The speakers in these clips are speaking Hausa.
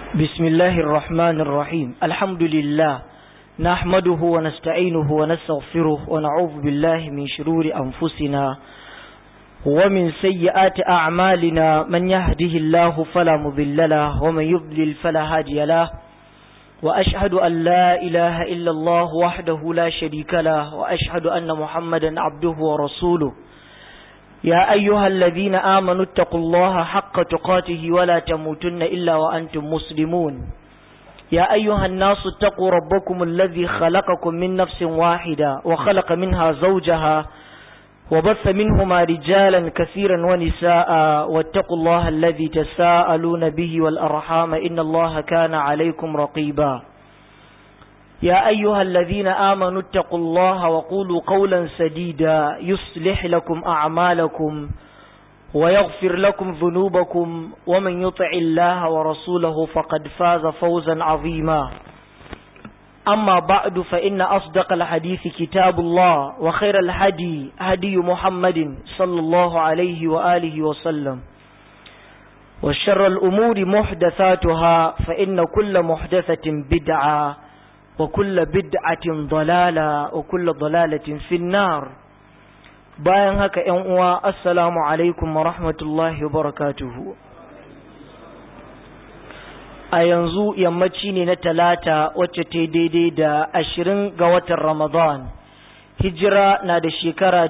بسم الله الرحمن الرحيم الحمد لله نحمده ونستعينه ونستغفره ونعوذ بالله من شرور أنفسنا ومن سيئات أعمالنا من يهده الله فلا مضل له ومن يضلل فلا هادي له وأشهد أن لا إله إلا الله وحده لا شريك له وأشهد أن محمدا عبده ورسوله يا أيها الذين آمنوا اتقوا الله حق تقاته ولا تموتن إلا وأنتم مسلمون يا أيها الناس اتقوا ربكم الذي خلقكم من نفس واحدة وخلق منها زوجها وبث منهما رجالا كثيرا ونساء واتقوا الله الذي تساءلون به والأرحام إن الله كان عليكم رقيبا يا أيها الذين آمنوا اتقوا الله وقولوا قولا سديدا يصلح لكم أعمالكم ويغفر لكم ذنوبكم ومن يطع الله ورسوله فقد فاز فوزا عظيما أما بعد فإن أصدق الحديث كتاب الله وخير الهدي هدي محمد صلى الله عليه وآله وسلم وشر الأمور محدثاتها فإن كل محدثة بدعة وكل بدعة ضلالة وكل ضلالة في النار bayan haka ‘yan uwa assalamu alaikum wa rahmatullahi wa barakatuhu a yanzu yammaci ne na talata wacce ta daidai da 20 ga watan ramadan hijira na da shekara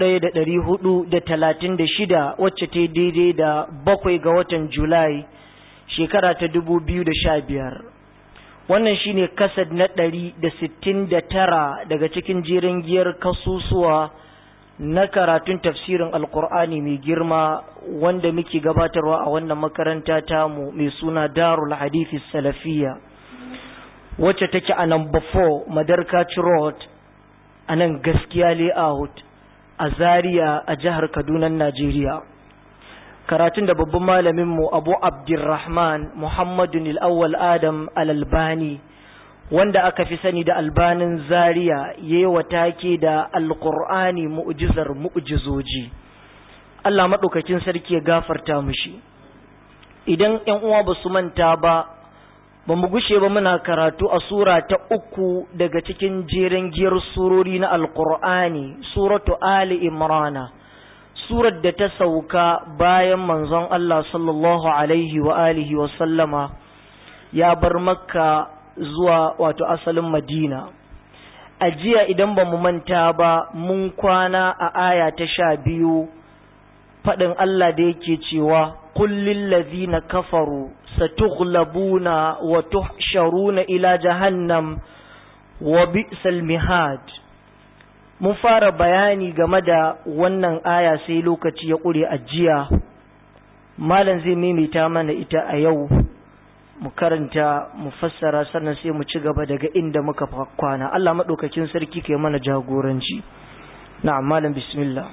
1436 wacce ta daidai da 7 ga watan julai shekara ta 2015 wannan shine kasad na 169 daga cikin jerin giyar kasusuwa na karatun tafsirin alkur'ani mai girma wanda muke gabatarwa a wannan makaranta tamu mai suna darul hadithi salafiyya wacce take a number 4 madarkaci road a nan gaskiya layout a Zaria a jihar Kaduna Najeriya. Karatun da babban malaminmu Abu Abdurrahman Muhammadun al-Awwal Adam al-Albani wanda aka fi sani da Albanin Zaria yayi take da Alqur'ani mu'jizar mu'jizoji. Allah madaukakin sarki ya gafarta mushi. Idan ƴan uwa ba su manta ba mu gushe ba muna karatu a sura ta 3 daga cikin jerin giyar surori na Alqur'ani, suratu Ali Imran. Surar da ta sauka bayan manzon Allah sallallahu alaihi wa alihi wa sallama ya bar Makka zuwa wato asalin Madina. A jiya idan ba mu manta ba mun kwana a aya ta 12 faɗin Allah da yake cewa qul lil ladzina kafaru satughlabuna wa tuhsharuna ila jahannam wa bi'sal mihad. Mun fara bayani game da wannan aya sai lokaci ya ƙure a jiya. Malam zai maimaita mana ita a yau mu karanta mu fassara sannan sai mu ci gaba daga inda muka kwana. Allah madaukakin sarki ke mana jagoranci. Na'am malam bismillah.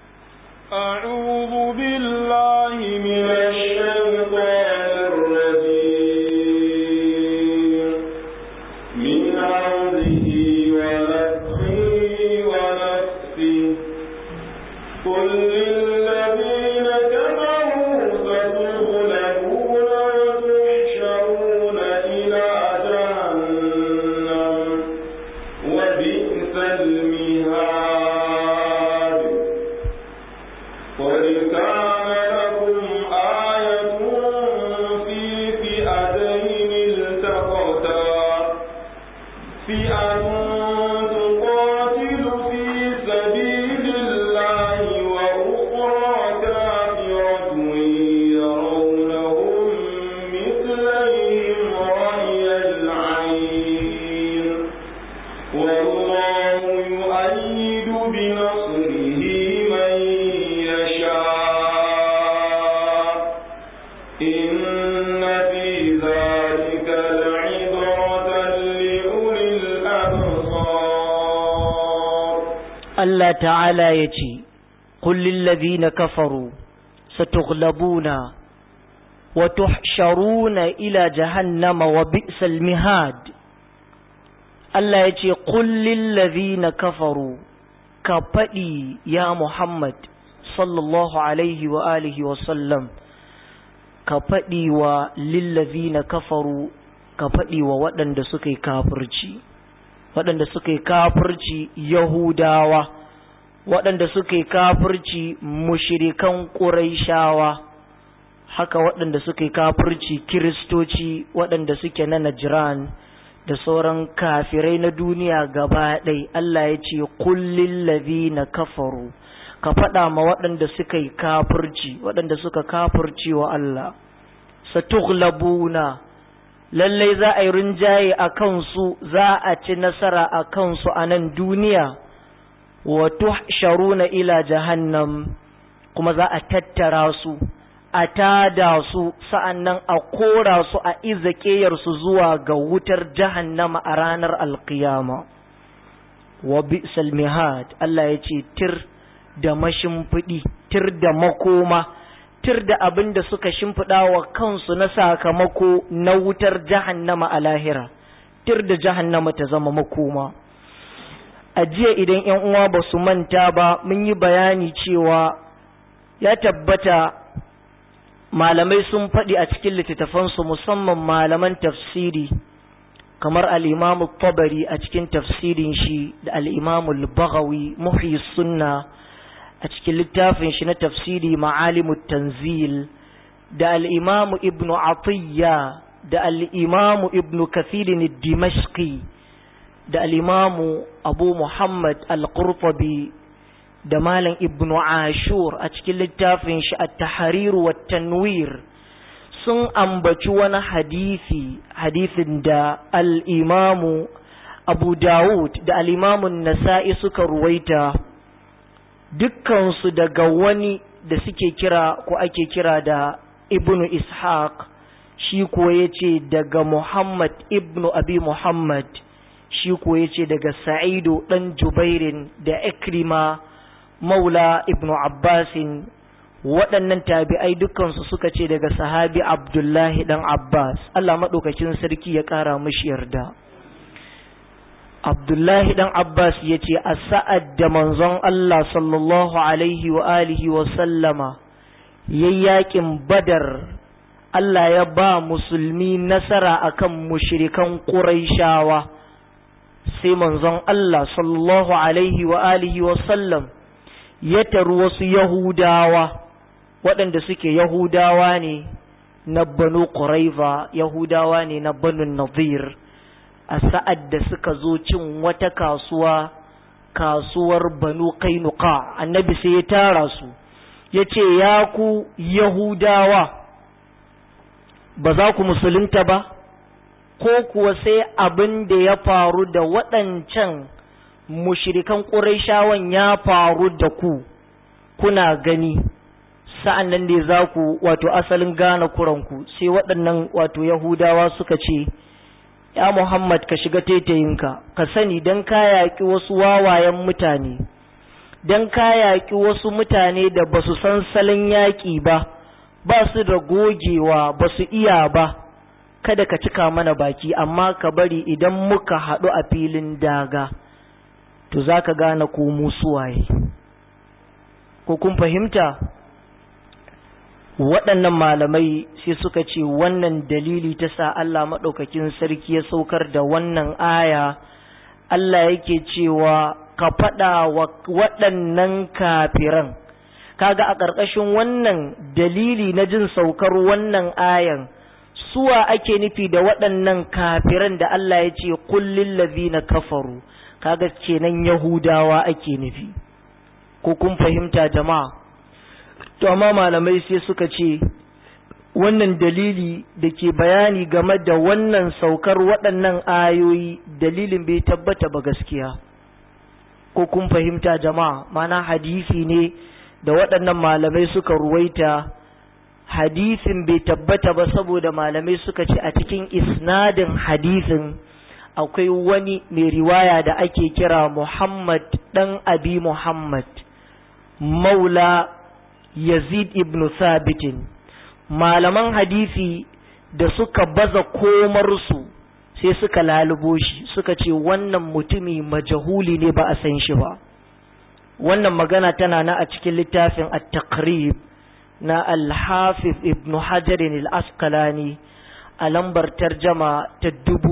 أعوذ بالله من الشيطان الرجيم من عوده ونفخه ونفسه قل للذين كفروا ستغلبون وتحشرون إلى جهنم وبئس المهاد قد كان لكم آية في فئتين التقتا فئة تقاتل في سبيل الله وأخرى كافرة يرونهم مثليهم رأي العين والله يؤيد بنصره من يشاء إن في ذلك لعبرة لأولي الأبصار. Allah ta'ala ya ce, Kullin lazina kafaru, satughlabuna, wa tuhsharuna ila jahannama wa bi'sal mihad. Allah ya ce, Kullin lazina kafaru, ka faɗi ya Muhammad, sallallahu alaihi wa alihi wa sallam, ka faɗi wa lillazina kafaru, ka faɗi wa waɗanda suka yi kafirci, waɗanda suka yi kafirci Yahudawa, waɗanda suka yi kafirci mushrikan Qurayshawa, haka waɗanda suka yi kafirci Kiristoci, waɗanda suke na Najran da sauran kafirai na duniya gaba ɗai. Allah ya ce kullil ladhina kafaru, ka faɗa ma waɗanda suka yi kafirci, waɗanda suka kafirci wa Allah, satughlabuna, lallai za a yi rinjaye a kansu, za a ci nasara a kansu a nan duniya, wa tuhsharuna ila jahannam, kuma za a tattara su, a tada su, sa'annan a kora su, a izakeyarsu zuwa ga wutar jahannama a ranar alkiyama. Wa bi'sal mihad, Allah ya ce tir da mashimfiɗi, tir da makoma, tir da abin da suka shimfiɗa wa kansu na sakamako na wutar jahannama a lahira, tir da jahannama ta zama makoma. A jiya idan ‘yan uwa ba su manta ba, mun yi bayani cewa ya tabbata malamai sun faɗi a cikin littattafansu, musamman malaman tafsiri kamar al'imamu Tabari a cikin tafsirin shi da al'imamu Baghawi Muhyi Sunna a cikin littafin shi na tafsiri Ma'alimut Tanzil, da al'imamu Ibn Atiyya da al'imamu Ibn Kathirin Dimashqi da al'imamu Abu Muhammad Al-Qurtubi da Malam Ibn Ashur a cikin littafin shi At-Tahrir wa Tanwir sun ambaci wani hadisin da al'imamu Abu Dawud da al'imamu Nasa'i suka ruwaita, dukkansu daga wani da suke kira ko ake kira da Ibn Ishaq, shi ko yace daga Muhammad Ibn Abi Muhammad, shi ko yace daga Sa'idu dan Jubairin da Ikrima Maula Ibn Abbasin. Waɗannan tabi'ai dukkansu suka ce daga sahabi Abdullahi dan Abbas, Allah maɗaukakin sarki ya ƙara mishi yarda. Abdullahi dan Abbas ya ce a sa'ad da manzon Allah sallallahu alaihi wa alihi wa sallama yayyakin Badar, Allah ya ba musulmi nasara akan mushrikan Qurayshawa, sai manzon Allah sallallahu alaihi wa alihi wa sallam ya taru wasu Yahudawa waɗanda suke Yahudawa ne na Banu Quraiza, Yahudawa ne na Banu Nadir, a sa'ad da suka zo cin wata kasuwa, kasuwar Banu Qainuqa, annabi sai ya tara su ya ce, ya ku Yahudawa, ba za ku musulunta ba, ko kuwa sai abin da ya faru da waɗancan mushrikan Qurayshawan ya faru da ku, kuna gani, sa'an nan ne za ku wato asalin gane kuranku. Sai waɗannan wato Yahudawa suka ce, ya Muhammad, ka shiga taitayinka, ka sani don ka yaƙi wasu wawayen mutane, don ka yaƙi wasu mutane da ba su san salon yaƙi ba, ba su da gogewa, ba su iya ba, kada ka cika mana baki, amma ka bari idan muka haɗu a filin daga, to za ka gane ko mu suwaye. Ko kun fahimta? Waɗannan malamai sai suka ce wannan dalili ta sa Allah maɗaukakin sarki ya saukar da wannan aya. Allah yake cewa ka faɗa wa waɗannan kafiran. Kaga a ƙarƙashin wannan dalili na jin saukar wannan ayan, suwa ake nufi da waɗannan kafiran da Allah ya ce kullil ladhina kafaru? Kaga kenan Yahudawa ake nufi. Ko kun fahimta jama'a? To amma malamai sai suka ce wannan dalili da ke bayani game da wannan saukar waɗannan ayoyi, dalilin bai tabbata ba gaskiya. Ko kun fahimta jama'a? Mana hadisi ne da waɗannan malamai suka ruwaita, hadisin bai tabbata ba saboda malamai suka ce a cikin isnadin hadisin akwai wani mai riwaya da ake kira Muhammad dan Abi Muhammad Maula Yazid ibn Sabitin. Malaman hadisi da suka baza komarsu sai suka lalubo shi, suka ce wannan mutumi majahuli ne, ba a san shi ba. Wannan magana tana na a cikin littafin At-Taqrib na al-Hafiz Ibn Hajar al-Asqalani a lambar tarjama ta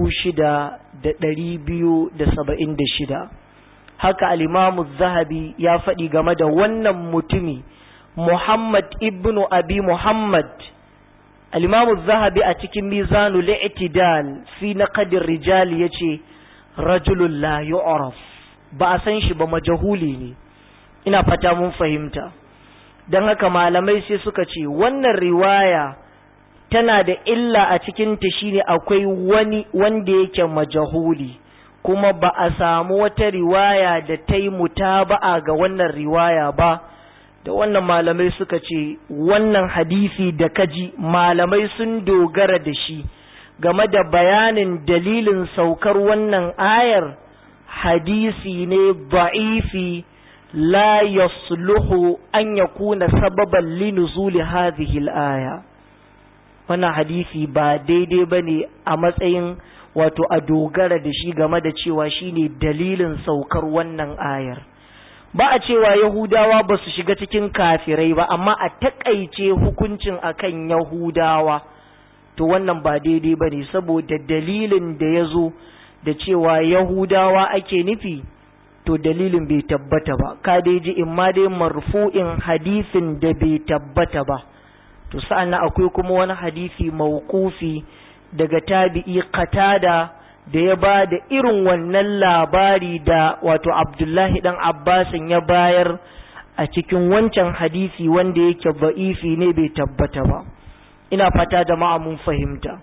6276. haka al-Imam az-Zahabi ya faɗi game da wannan mutumi Muhammad ibn Abi Muhammad. al-Imam az-Zahabi a cikin Mizanul I'tidal fi naqd ar-rijal yace rajulun la yu'raf, ba a san shi ba, majhuli ne. ina fata mun fahimta. dan haka malamai sai suka ce wannan riwaya tana da illa a cikin ta, shine akwai wani wanda yake majhuli, kuma ba a samu wata riwaya da ta yi mutaba'a ga wannan riwaya ba. da wannan malamai suka ce wannan hadisi da kaji malamai sun dogara da shi game da bayanin dalilin saukar wannan ayar, hadisi ne da'ifi la yasluhu an yakuna sababan linuzuli hadhihi al-aya. wannan hadisi ba daidai bane a matsayin wato a dogara da shi game da cewa shine dalilin saukar wannan ayar. ba a cewa Yahudawa ba su shiga cikin kafirai ba, amma a takaice hukuncin akan Yahudawa, to wannan ba daidai bane, saboda dalilin da ya zo da cewa Yahudawa ake nufi, to dalilin bai tabbata ba. ka dai ji in ma dai marfu'in hadisin da bai tabbata ba, to sa'an akwai kuma wani hadisi mauqufi daga tabi'i Qatada da ya ba da irin wannan labari da wato Abdullahi dan Abbasin ya bayar a cikin wancan hadisi wanda yake ba'ifi ne, bai tabbata ba. ina fata jama'a mun fahimta.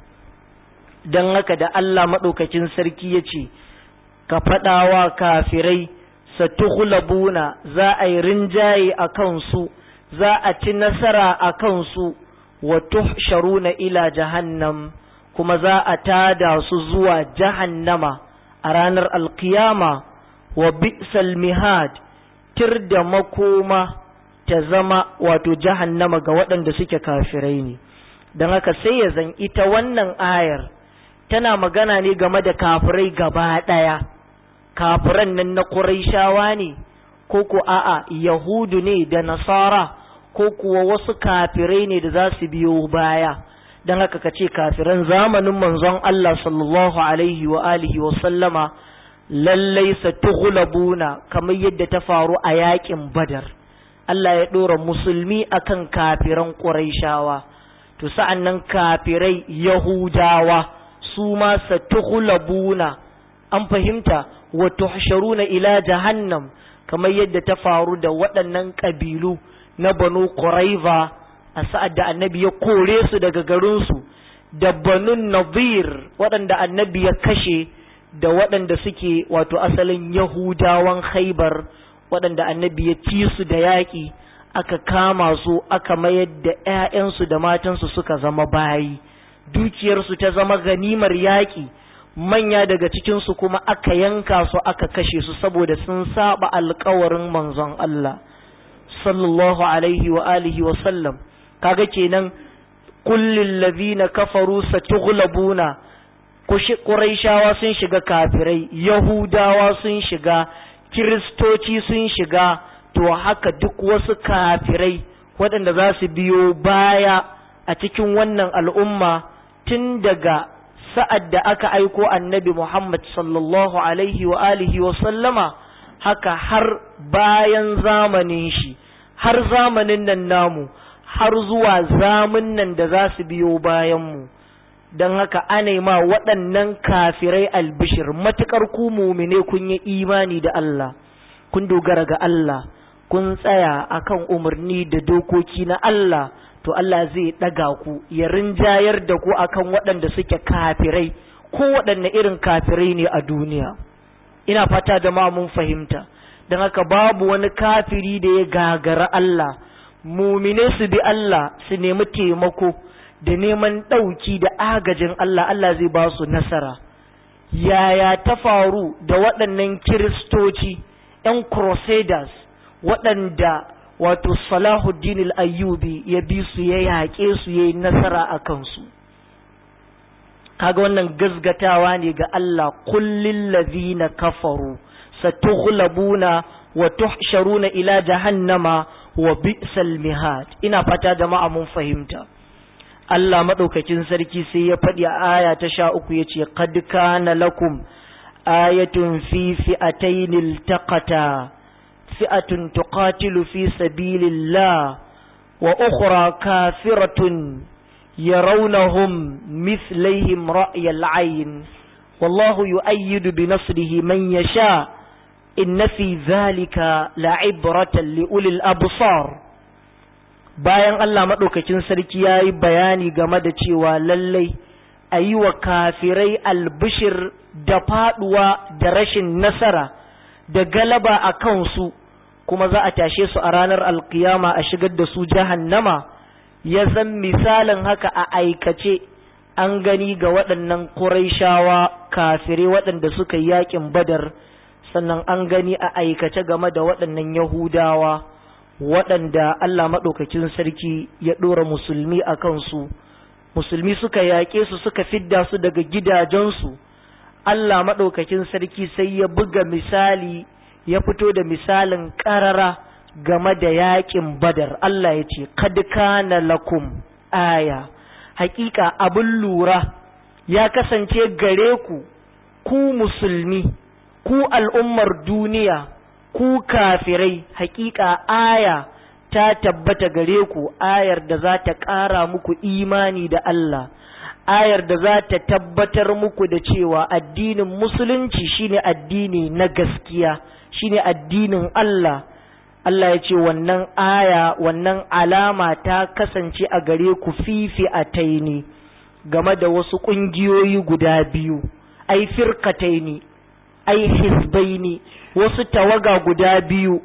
dan haka da Allah madaukakin sarki yace ka fadawa kafirai satughlabuna, za a yi rinjaye akan su, za a ci nasara akan su, wa tuhsharuna ila jahannam, kuma za a tada su zuwa jahannama a ranar alkiyama. wa bi'sal mihad, tir da makoma ta zama wato jahannama ga waɗanda suke kafirai ne. don haka sai ya zan ita wannan ayar tana magana ne game da kafirai gaba ɗaya. kafiran nan na Qurayshawa ne, ko ko a'a Yahudu ne da Nasara, ko kuwa wasu kafirai ne da za su biyo baya. don haka ka ce kafiran zamanin manzon Allah sallallahu alaihi wa alihi wa sallama lallai satughlabuna, kamar yadda ta faru a yakin Badar. Allah ya ɗora musulmi akan kafiran Qurayshawa, to sa'annan kafirai Yahudawa su ma satughlabuna, an fahimta, wa tuhsharuna ila jahannam, kamar yadda ta faru da waɗannan ƙabilu na Banu Quraiza a sa'ad da annabi ya kore su daga garinsu, da Banu Nadir waɗanda annabi ya kashe, da waɗanda suke wato asalin Yahudawan Khaibar waɗanda annabi ya ci su da yaƙi, aka kama su aka mayar da ‘ya'yansu da matansu suka zama bayi, dukiyarsu ta zama ganimar yaƙi, manya daga cikinsu kuma aka yanka su aka kashe su saboda sun saba alƙawarin manzon Allah sallallahu alaihi wa alihi wa sallam. kaga kenan kullil ladhina kafaru satughlabuna, Qurayshawa sun shiga kafirai, Yahudawa sun shiga, Kiristoci sun shiga, to haka duk wasu kafirai waɗanda za su biyo baya a cikin wannan al'umma tun daga sa'ad da aka aiko annabi Muhammad sallallahu alaihi wa alihi wa sallama, haka har bayan zamanin shi, har zamanin nan namu, har zuwa zamun nan da za su biyo bayanmu. don haka ana ma waɗannan kafirai albishir, matuƙar ku mumine kun yi imani da Allah, kun dogara ga Allah, kun tsaya akan umarni da dokoki na Allah, to Allah zai ɗaga ku, ya rinjayar da ku akan waɗanda suke kafirai, ko waɗanne irin kafirai ne a duniya. ina fata da ma mun fahimta. don haka babu wani kafiri da ya gagara Allah. mumine su bi Allah, su nemi taimako da neman ɗauki da agajin Allah, Allah zai ba su nasara. Yaya ta faru da waɗannan Kiristoci, ‘yan Crusaders, waɗanda wato Salahuddin al-Ayyubi ya bi su, ya yaƙe su, ya yi nasara a kansu. Kaga wannan gazgatawa ne ga Allah, kullil ladhina kafaru satughlabuna wa tuhsharuna ila jahannama wa bi'sal mihad. Ina fata jama'a mun fahimta. Allah madaukakin sarki sai ya faɗi a aya ta 13 yace qad kana lakum ayatun fi fi'atayn iltaqata fi'atun tuqatilu fi sabilillah wa ukhra kafiratun yarawnahum mithlihim ra'yal 'ayn wallahu yu'ayyidu bi nasrihi man yasha inna fi dhalika la'ibratan li ulil absar. Bayan Allah maɗaukakin sarki ya yi bayani game da cewa lallai a yi wa kafirai albishir da faɗuwa da rashin nasara da galaba a kansu, kuma za a tashe su a ranar alkiyama a shigar da su jahannama, ya zan misalin haka a aikace an gani ga waɗannan Qurayshawa kafirai waɗanda suka yi yaƙin Badar, sannan an gani a aikace game da waɗannan Yahudawa waɗanda Allah maɗaukakin sarki ya ɗora musulmi a kansu. Musulmi suka yaƙe su, suka fidda su daga gidajensu. Allah maɗaukakin sarki sai ya buga misali, ya fito da misalin ƙarara game da yaƙin Badar. Allah ya ce kad kana lakum aya, haƙiƙa abin lura ya kasance gare ku, ku musulmi, ku al'ummar duniya, ku kafirai, haƙiƙa aya ta tabbata gare ku, ayar da za ta ƙara muku imani da Allah, ayar da za ta tabbatar muku da cewa addinin musulunci shine addini na gaskiya, shine addinin Allah. Allah ya ce wannan aya, wannan alama ta kasance a gare ku fifi a taini game da wasu ƙungiyoyi guda biyu, ai firkataini, ai hizbaini, wasu tawaga guda biyu,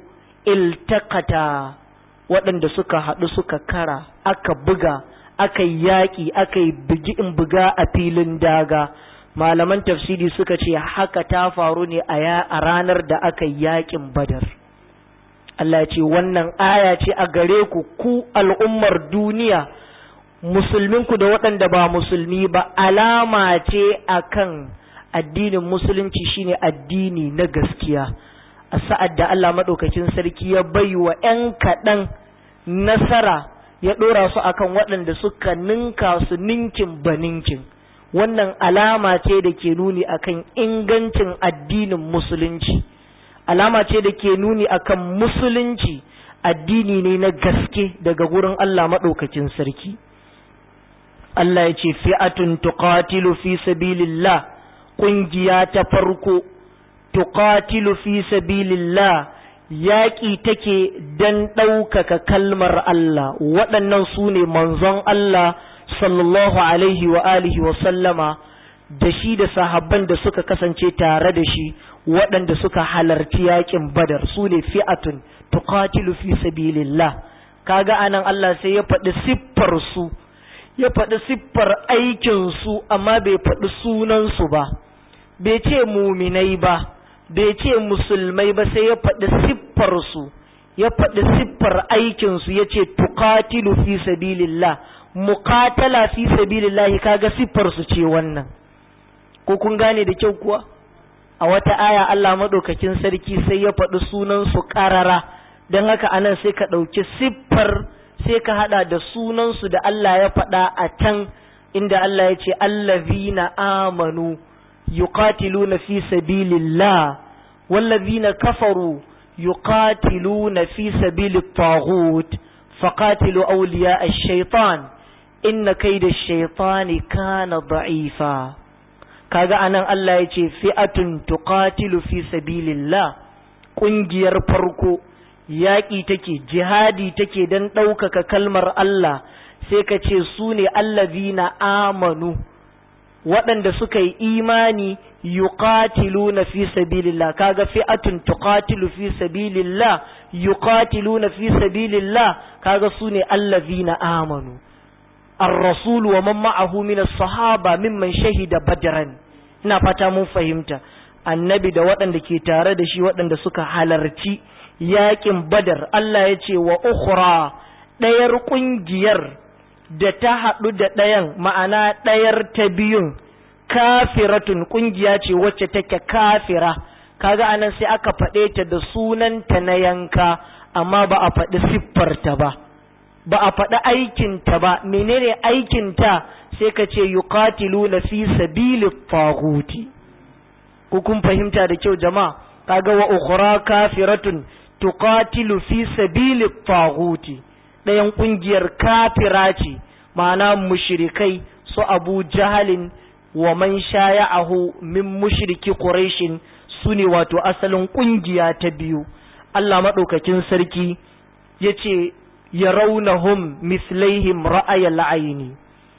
iltakata, waɗanda suka haɗu suka kara, aka buga, aka yi yaƙi, aka yi bugi in buga a filin daga. Malaman tafsiri suka ce haka ta faru ne a ranar da aka yi yaƙin Badar. Allah ya ce wannan aya ce a gare ku, ku al'ummar duniya, musulminku da waɗanda ba musulmi ba, alama ce akan addinin musulunci shine addini na gaskiya. A sa'ad da Allah maɗaukakin sarki ya bai wa ‘yan kaɗan nasara, ya ɗora su akan waɗanda suka ninka su ninkin ba ninkin, wannan alama ce da ke nuni akan ingancin addinin musulunci, alama ce da ke nuni akan musulunci addini ne na gaske daga gurin Allah maɗaukakin sarki. Allah ya ce fi'atun tuqatilu fi sabilillah, ƙungiya ta farko, tuqatilu fi sabilillah, yaƙi take dan ɗaukaka kalmar Allah. Waɗannan su ne manzon Allah sallallahu alaihi wa alihi wa sallama da shi da sahabban da suka kasance tare da shi, waɗanda suka halarci yaƙin Badar, su ne fi'atun tuqatilu fi sabilillah. Kaga anan Allah sai ya faɗi siffar su, ya faɗi siffar aikin su, amma bai faɗi sunan su ba, bai ce muminai ba, bai ce musulmai ba, sai ya faɗi siffarsu, ya faɗi siffar aikinsu, ya ce tuqatilu fi sabilillah, muqatala fi sabilillah, kaga siffarsu ce wannan. Ko kun gane da kyau kuwa? A wata aya Allah maɗaukakin sarki sai ya faɗi sunansu ƙarara, don haka anan sai ka ɗauki siffar sai ka haɗa da sunansu da Allah ya faɗa a can inda Allah ya ce allazina amanu yuqatiluna fi sabilillah wallazina kafaru yuqatiluna fi sabilit taghut faqatilu awliya ash-shaytan inna kayda ash-shaytani kana da'ifa. Kaga anan Allah ya ce fi'atun tuqatilu fi sabilillah, ƙungiyar farko yaƙi take, jihadi take don ɗaukaka kalmar Allah, sai ka ce su ne allazina amanu, waɗanda suka yi imani, yuqatiluna fi sabilillah. Kaga fi'atun tuqatilu fi sabilillah, yuqatiluna fi sabilillah, kaga su ne allazina amanu. الرسول ومن معه من الصحابة ممن شهد بدرا. ina fata mun fahimta, annabi da waɗanda ke tare da shi, waɗanda suka halarci yaƙin Badar. Allah ya ce wa ukhra, ɗayar ƙungiyar da ta haɗu da ɗayan, ma'ana ɗayar ta biyun, kafiratun, ƙungiya ce wacce take kafira. Kaga anan sai aka faɗe ta da sunanta na yanka, amma ba a faɗi siffarta ba, ba a faɗi aikinta ba. Menene aikinta? sai ka ce yuqatiluna fi sabilit taghuti. ko kun fahimta da kyau jama'a? kaga wa ukhra kafiratun tuqatilu fi sabilit taghuti, ɗayan ƙungiyar kafira ce, ma'ana mushrikai su Abu Jahalin wa man shaya'ahu min mushriki Quraishin sune wato asalin ƙungiya ta biyu. Allah madaukakin sarki yace yarawnahum mislaihim ra'ayal aini,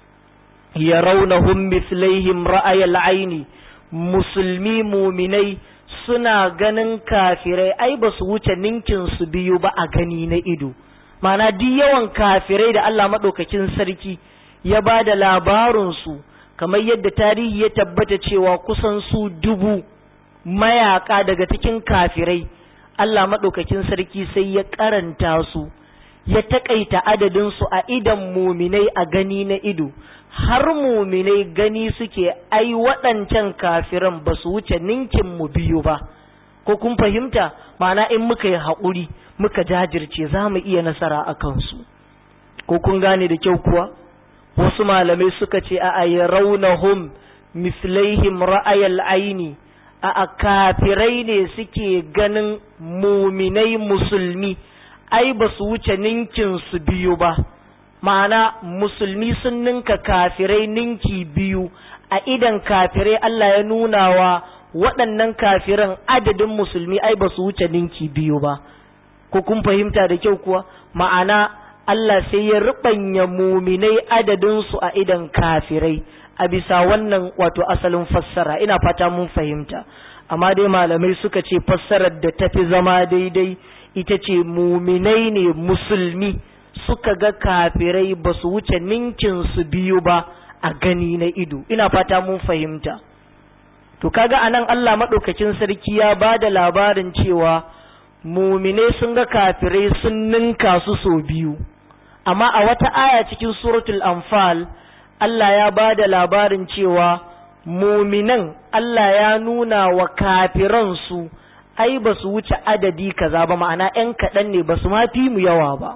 yarawnahum mislaihim ra'ayal aini, musulmi muminai suna ganin kafirai ai ba su wuce ninkin su biyu ba a gani na ido. Mana duk yawan kafirai da Allah maɗaukakin sarki ya ba da labarinsu, kamar yadda tarihi ya tabbata cewa kusan su 1000 mayaka daga cikin kafirai, Allah maɗaukakin sarki sai ya karanta su, ya taƙaita adadinsu a idan muminai a gani na ido, har muminai gani suke ai waɗancan kafiran ba su wuce ninkin mu biyu ba. Ko kun fahimta? Ma'ana in muka yi haƙuri muka jajirce za mu iya nasara a kansu. Ko kun gane da kyau kuwa? Wasu malamai suka ce a yarawnahum mislaihim ra'ayal aini, a kafirai ne suke ganin muminai musulmi ai ba su wuce ninkin su biyu ba. Ma'ana musulmi sun ninka kafirai ninki biyu, a idan kafirai Allah ya nuna wa waɗannan kafiran adadin musulmi ai ba su wuce ninki biyu ba. Ko kun fahimta da kyau kuwa? Ma'ana Allah sai ya ruɓanya muminai adadinsu a idan kafirai a bisa wannan wato asalin fassara. Ina fata mun fahimta. Amma dai malamai suka ce fassarar da tafi zama daidai ita ce muminai ne musulmi suka ga kafirai ba su wuce ninkin su biyu ba a gani na ido. Ina fata mun fahimta. To kaga anan Allah madaukakin sarki ya bada labarin cewa muminai sun ga kafirai sun ninka su so biyu. Amma a wata aya cikin suratul Anfal Allah ya bada labarin cewa muminan Allah ya nuna wa kafiran su ai ba su wuce adadi kaza ba, ma'ana ƴan kaɗan ne, ba su ma fi mu yawa ba.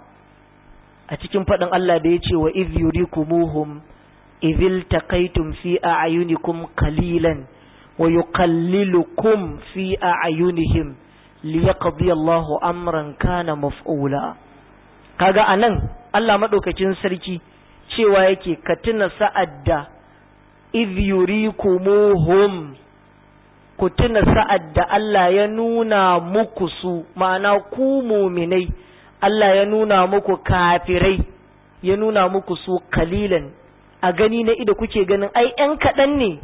A cikin faɗin Allah da ya ce wa idh yurikumuhum idh iltaqaytum fi a'yunikum qalilan wa yuqallilukum fi a'yunihim liyaqdi Allahu amran kana maf'ula. Kaga anan Allah madaukakin sarki cewa yake ka tuna sa'ad da idh yurikumuhum, ku tuna sa'ad da Allah ya nuna muku su, ma'ana ku muminai Allah ya nuna muku kafirai, ya nuna muku su kalilan, a gani na ido kuke ganin ai ƴan kaɗan ne.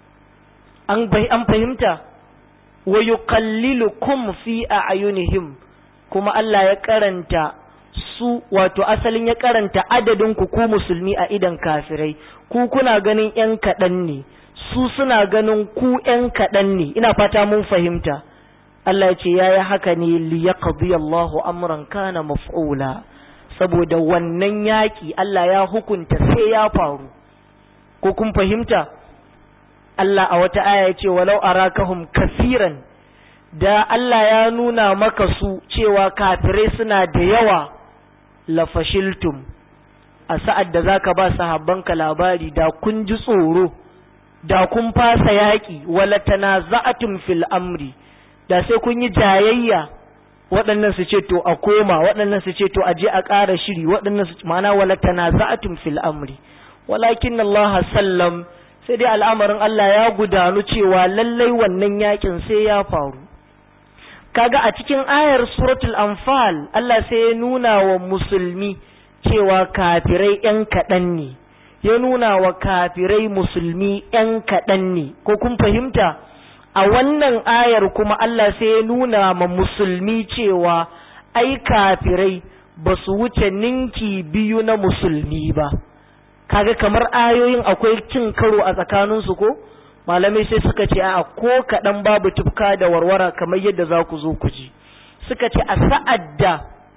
An fahimta? Wa yuqallilukum fi a'yunihim, kuma Allah ya karanta su, wato asalin ya karanta adadin ku musulmi a idan kafirai. Ku kuna ganin ƴan kaɗan ne, su suna ganin ku ƴan kaɗan ne. Ina fata mun fahimta. Allah ya ce ya yi haka ne liyaqdi Allahu amran kana maf'ula, saboda wannan yaƙi Allah ya hukunta sai ya faru. Ko kun fahimta? Allah a wata aya ya ce walau arakahum kafiran, da Allah ya nuna maka su cewa kafirai suna da yawa, la fashiltum, a sa'ad da zaka ba sahabbanka labari da kun ji tsoro, da kun fasa yaƙi, wala tanaza'atum fil amri, da sai kun yi jayayya, waɗannan su ce to a koma, waɗannan su ce to a je a ƙara shiri, waɗannan su ma'ana wala tanaza'atum fil amri, walakin Allah sallam, sai dai al'amarin Allah ya gudanu cewa lallai wannan yakin sai ya faru. Kaga a cikin ayar suratul Anfal Allah sai ya nuna wa musulmi cewa kafirai ƴan kaɗan ne, ya nuna wa kafirai musulmi ƴan kaɗan ne. Ko kun fahimta? A wannan ayar kuma Allah sai ya nuna ma musulmi cewa ai kafirai ba su wuce ninki biyu na musulmi ba. Kaga kamar ayoyin akwai cin karo a tsakaninsu ko? Malamai sai suka ce a ko kaɗan babu tufka da warwara, kamar yadda za ku zo ku ji. Suka ce a sa'ad da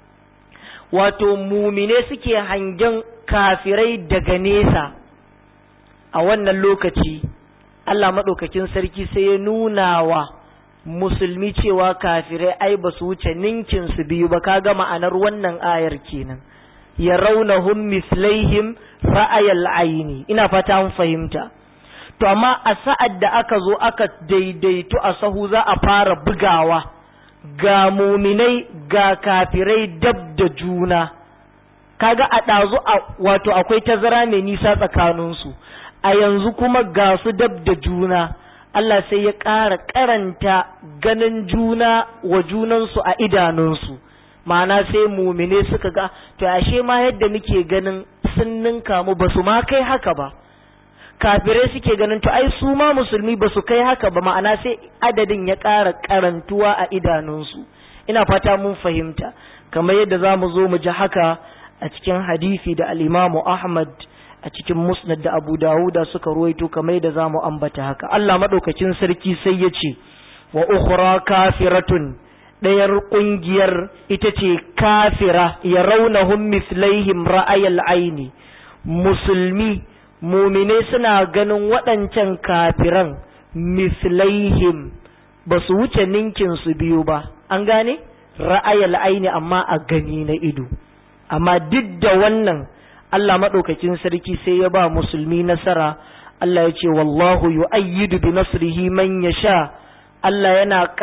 wato mumine suke hangen kafirai daga nesa, a wannan lokaci Allah maɗaukakin sarki sai ya nuna wa musulmi cewa kafirai ai ba su wuce ninkin su biyu ba, kaga ma'anar wannan ayar kenan, yarawnahum mislaihim ra'ayal aini. Ina fata mun fahimta. To amma a sa'ad da aka zo aka daidaitu a sahu za a fara bugawa, ga muminai ga kafirai dab da juna, kaga a ɗazu wato akwai tazara mai nisa tsakaninsu, a yanzu kuma ga su dab da juna. Allah sai ya ƙara karanta ganin juna wa junansu a idanunsu, ma'ana sai mumine suka ga to ashe ma yadda muke ganin sun ninka mu ba su ma kai haka ba, kafirai suke ganin to ai su ma musulmi ba su kai haka ba, ma'ana sai adadin ya ƙara karantuwa a idanunsu. Ina fata mun fahimta, kamar yadda za mu zo mu ji haka a cikin hadisi da al-Imam Ahmad a cikin Musnad da Abu Dawuda suka ruwaito, kamar yadda za mu ambata haka. Allah madaukakin sarki sai ya ce wa ukhra kafiratun, ɗayar ƙungiyar ita ce kafira, yarawnahum mislaihim ra'ayal aini, musulmi mumine suna ganin waɗancan kafiran mislaihim ba su wuce ninkin su biyu ba, an gane ra'ayal aini amma a gani na ido. Amma duk da wannan Allah maɗaukakin sarki sai ya ba musulmi nasara. Allah ya ce wallahu yu'ayyidu bi nasrihi man yasha. Allah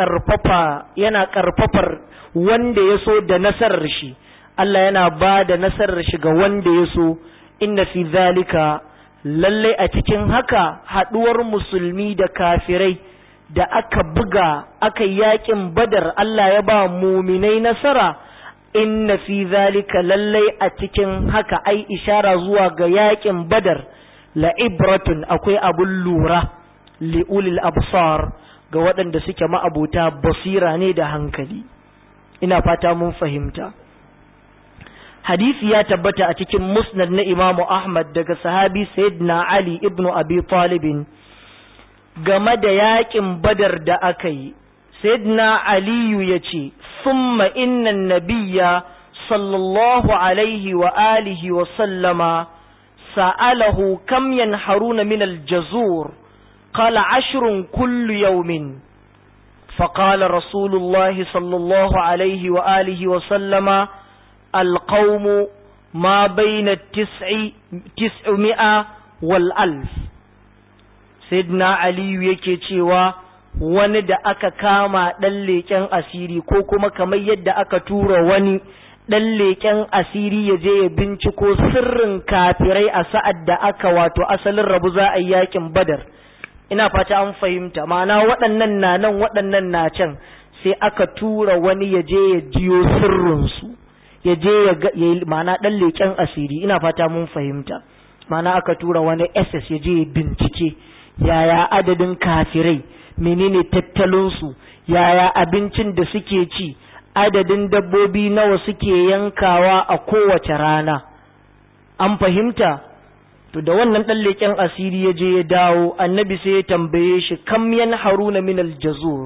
yana ƙarfafar wanda ya so da nasarar shi. Allah yana ba da nasarar shi ga wanda ya so. Inna fi zalika, lallai a cikin haka haɗuwar musulmi da kafirai da aka buga aka yaƙin Badar, Allah ya ba muminai nasara. Inna fi zalika, lallai a cikin haka ai ishara zuwa ga yaƙin Badar, la ibratun, akwai abun lura, li ulil absar, ga waɗanda suke ma'abuta basira ne da hankali. Ina fata mun fahimta. Hadisi ya tabbata a cikin Musnad na Imam Ahmad daga sahabi Sayyidina Ali ibn Abi Talib game da yaƙin Badar da aka yi. Sayyidina Aliyu ya ce, ثم إن النبي صلى الله عليه وآله وسلم سأله كم ينحرون من الجزور قال 10 كل يوم فقال رسول الله صلى الله عليه وآله وسلم القوم ما بين 900 والألف. سيدنا علي yake cewa wani da aka kama ɗan leƙen asiri, ko kuma kamar yadda aka tura wani ɗan leƙen asiri ya je ya binciko sirrin kafirai a sa'ad da aka wato asalin rabu za a yi yakin Badar. Ina fata an fahimta, ma'ana waɗannan na nan waɗannan na can, sai aka tura wani ya je ya jiyo sirrinsu, ya je ya ma'ana ɗan leƙen asiri. Ina fata mun fahimta, ma'ana aka tura wani SS ya je ya bincike yaya adadin kafirai, menene tattalinsu, yaya abincin da suke ci, adadin dabbobi nawa suke yankawa a kowace rana. An fahimta? To da wannan ɗan leƙen asiri ya je ya dawo, annabi sai ya tambaye shi kam yanharuna min aljazur,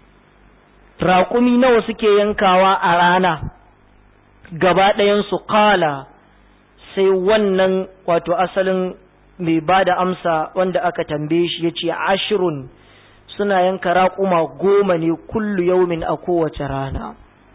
raƙumi nawa suke yankawa a rana gaba ɗayansu. Qala, sai wannan wato asalin mai ba da amsa wanda aka tambaye shi ya ce 10, suna yanka raƙuma 10 ne kullu yaumin a kowace rana.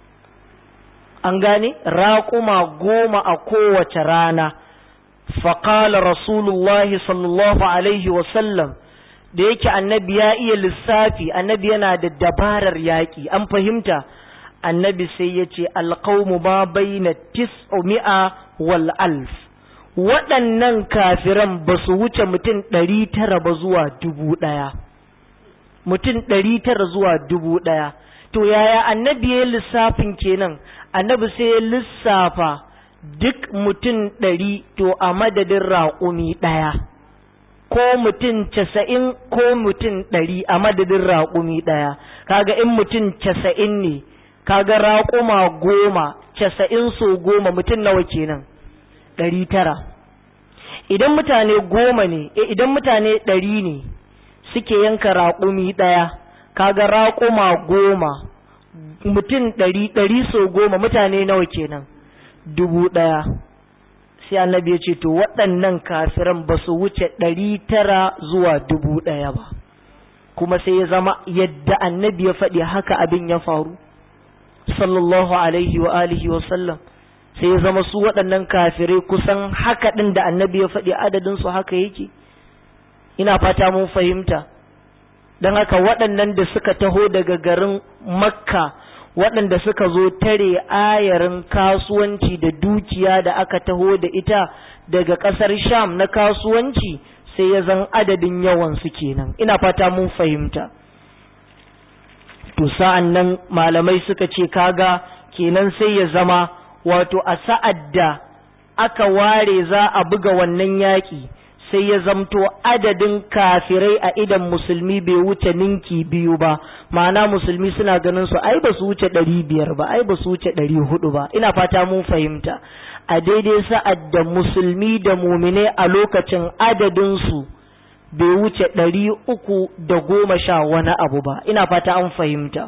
An gane raƙuma 10 a kowace rana. faƙala rasulullahi sallallahu alaihi wasallam, da yake annabi ya iya lissafi, annabi yana da dabarar yaƙi, an fahimta. Annabi sai ya ce alƙawmu ma baina 900 wal alf, waɗannan kafiran ba su wuce mutum 900 ba zuwa 1000, mutum 900 zuwa 1000. To yaya annabi ya lissafin kenan? Annabi sai ya lissafa duk mutum 100 to a madadin raƙumi ɗaya, ko mutum 90 ko mutum 100 a madadin raƙumi ɗaya. Kaga in mutum 90 ne, kaga raƙuma 10, 90 so 10 mutum nawa kenan? 900. Idan mutane 10 ne, idan mutane 100 ne suke yanka raƙumi ɗaya, kaga raƙuma 10, mutum 100, 100 so 10 mutane nawa kenan? 1000. Sai annabi ya ce to waɗannan kafiran ba su wuce 900 zuwa 1000 ba. kuma sai ya zama yadda annabi ya faɗi haka abin ya faru sallallahu alaihi wa alihi wa sallam. sai ya zama su waɗannan kafirai kusan haka ɗin da annabi ya faɗi adadinsu haka yake. Ina fata mun fahimta. Don haka waɗannan da suka taho daga garin Makka, waɗanda suka zo tare ayarin kasuwanci da dukiya da aka taho da ita daga ƙasar Sham na kasuwanci, sai ya zan adadin yawansu kenan. Ina fata mun fahimta. To sa'an nan malamai suka ce kaga kenan sai ya zama wato a sa'ad da aka ware za a buga wannan yaƙi, sai ya zamto adadin kafirai a idan musulmi bai wuce ninki biyu ba, ma'ana musulmi suna ganin su ai ba su wuce 500 ba, ai ba su wuce 400 ba. Ina fata mun fahimta. A daidai sa'ad da musulmi da mumine a lokacin adadin su bai wuce 310 wani abu ba. Ina fata an fahimta.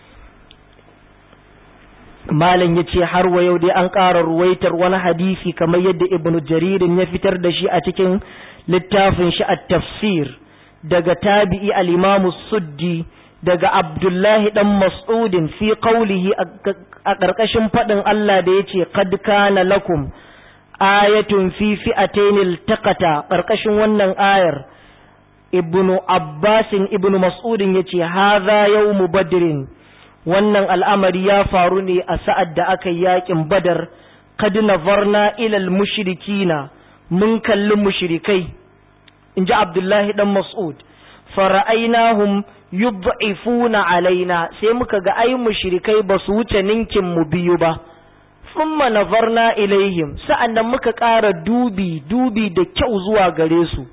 Malam ya ce har wa yau dai an ƙara ruwaitar wani hadisi kamar yadda Ibn Jaririn ya fitar da shi a cikin littafin shi at-tafsir daga tabi'i al-Imam Suddi daga Abdullahi dan Mas'udin fi qawlihi a ƙarƙashin faɗin Allah da yace qad kana lakum ayatun fi fi'atayn iltaqata. Ƙarƙashin wannan ayar Ibn Abbas Ibn Mas'udin yace hadha yawmu badrin, wannan al'amari ya faru ne a sa'ad da aka yi yaƙin Badar. Kad nazarna ilal mushrikina, mun kalli mushrikai, in ji Abdullahi ɗan Mas'ud, fara'ainahum yud'ifuna alaina, sai muka ga ai mushrikai ba su wuce ninkin mu biyu ba. Thumma nazarna ilaihim, sa'annan muka ƙara dubi da kyau zuwa gare su.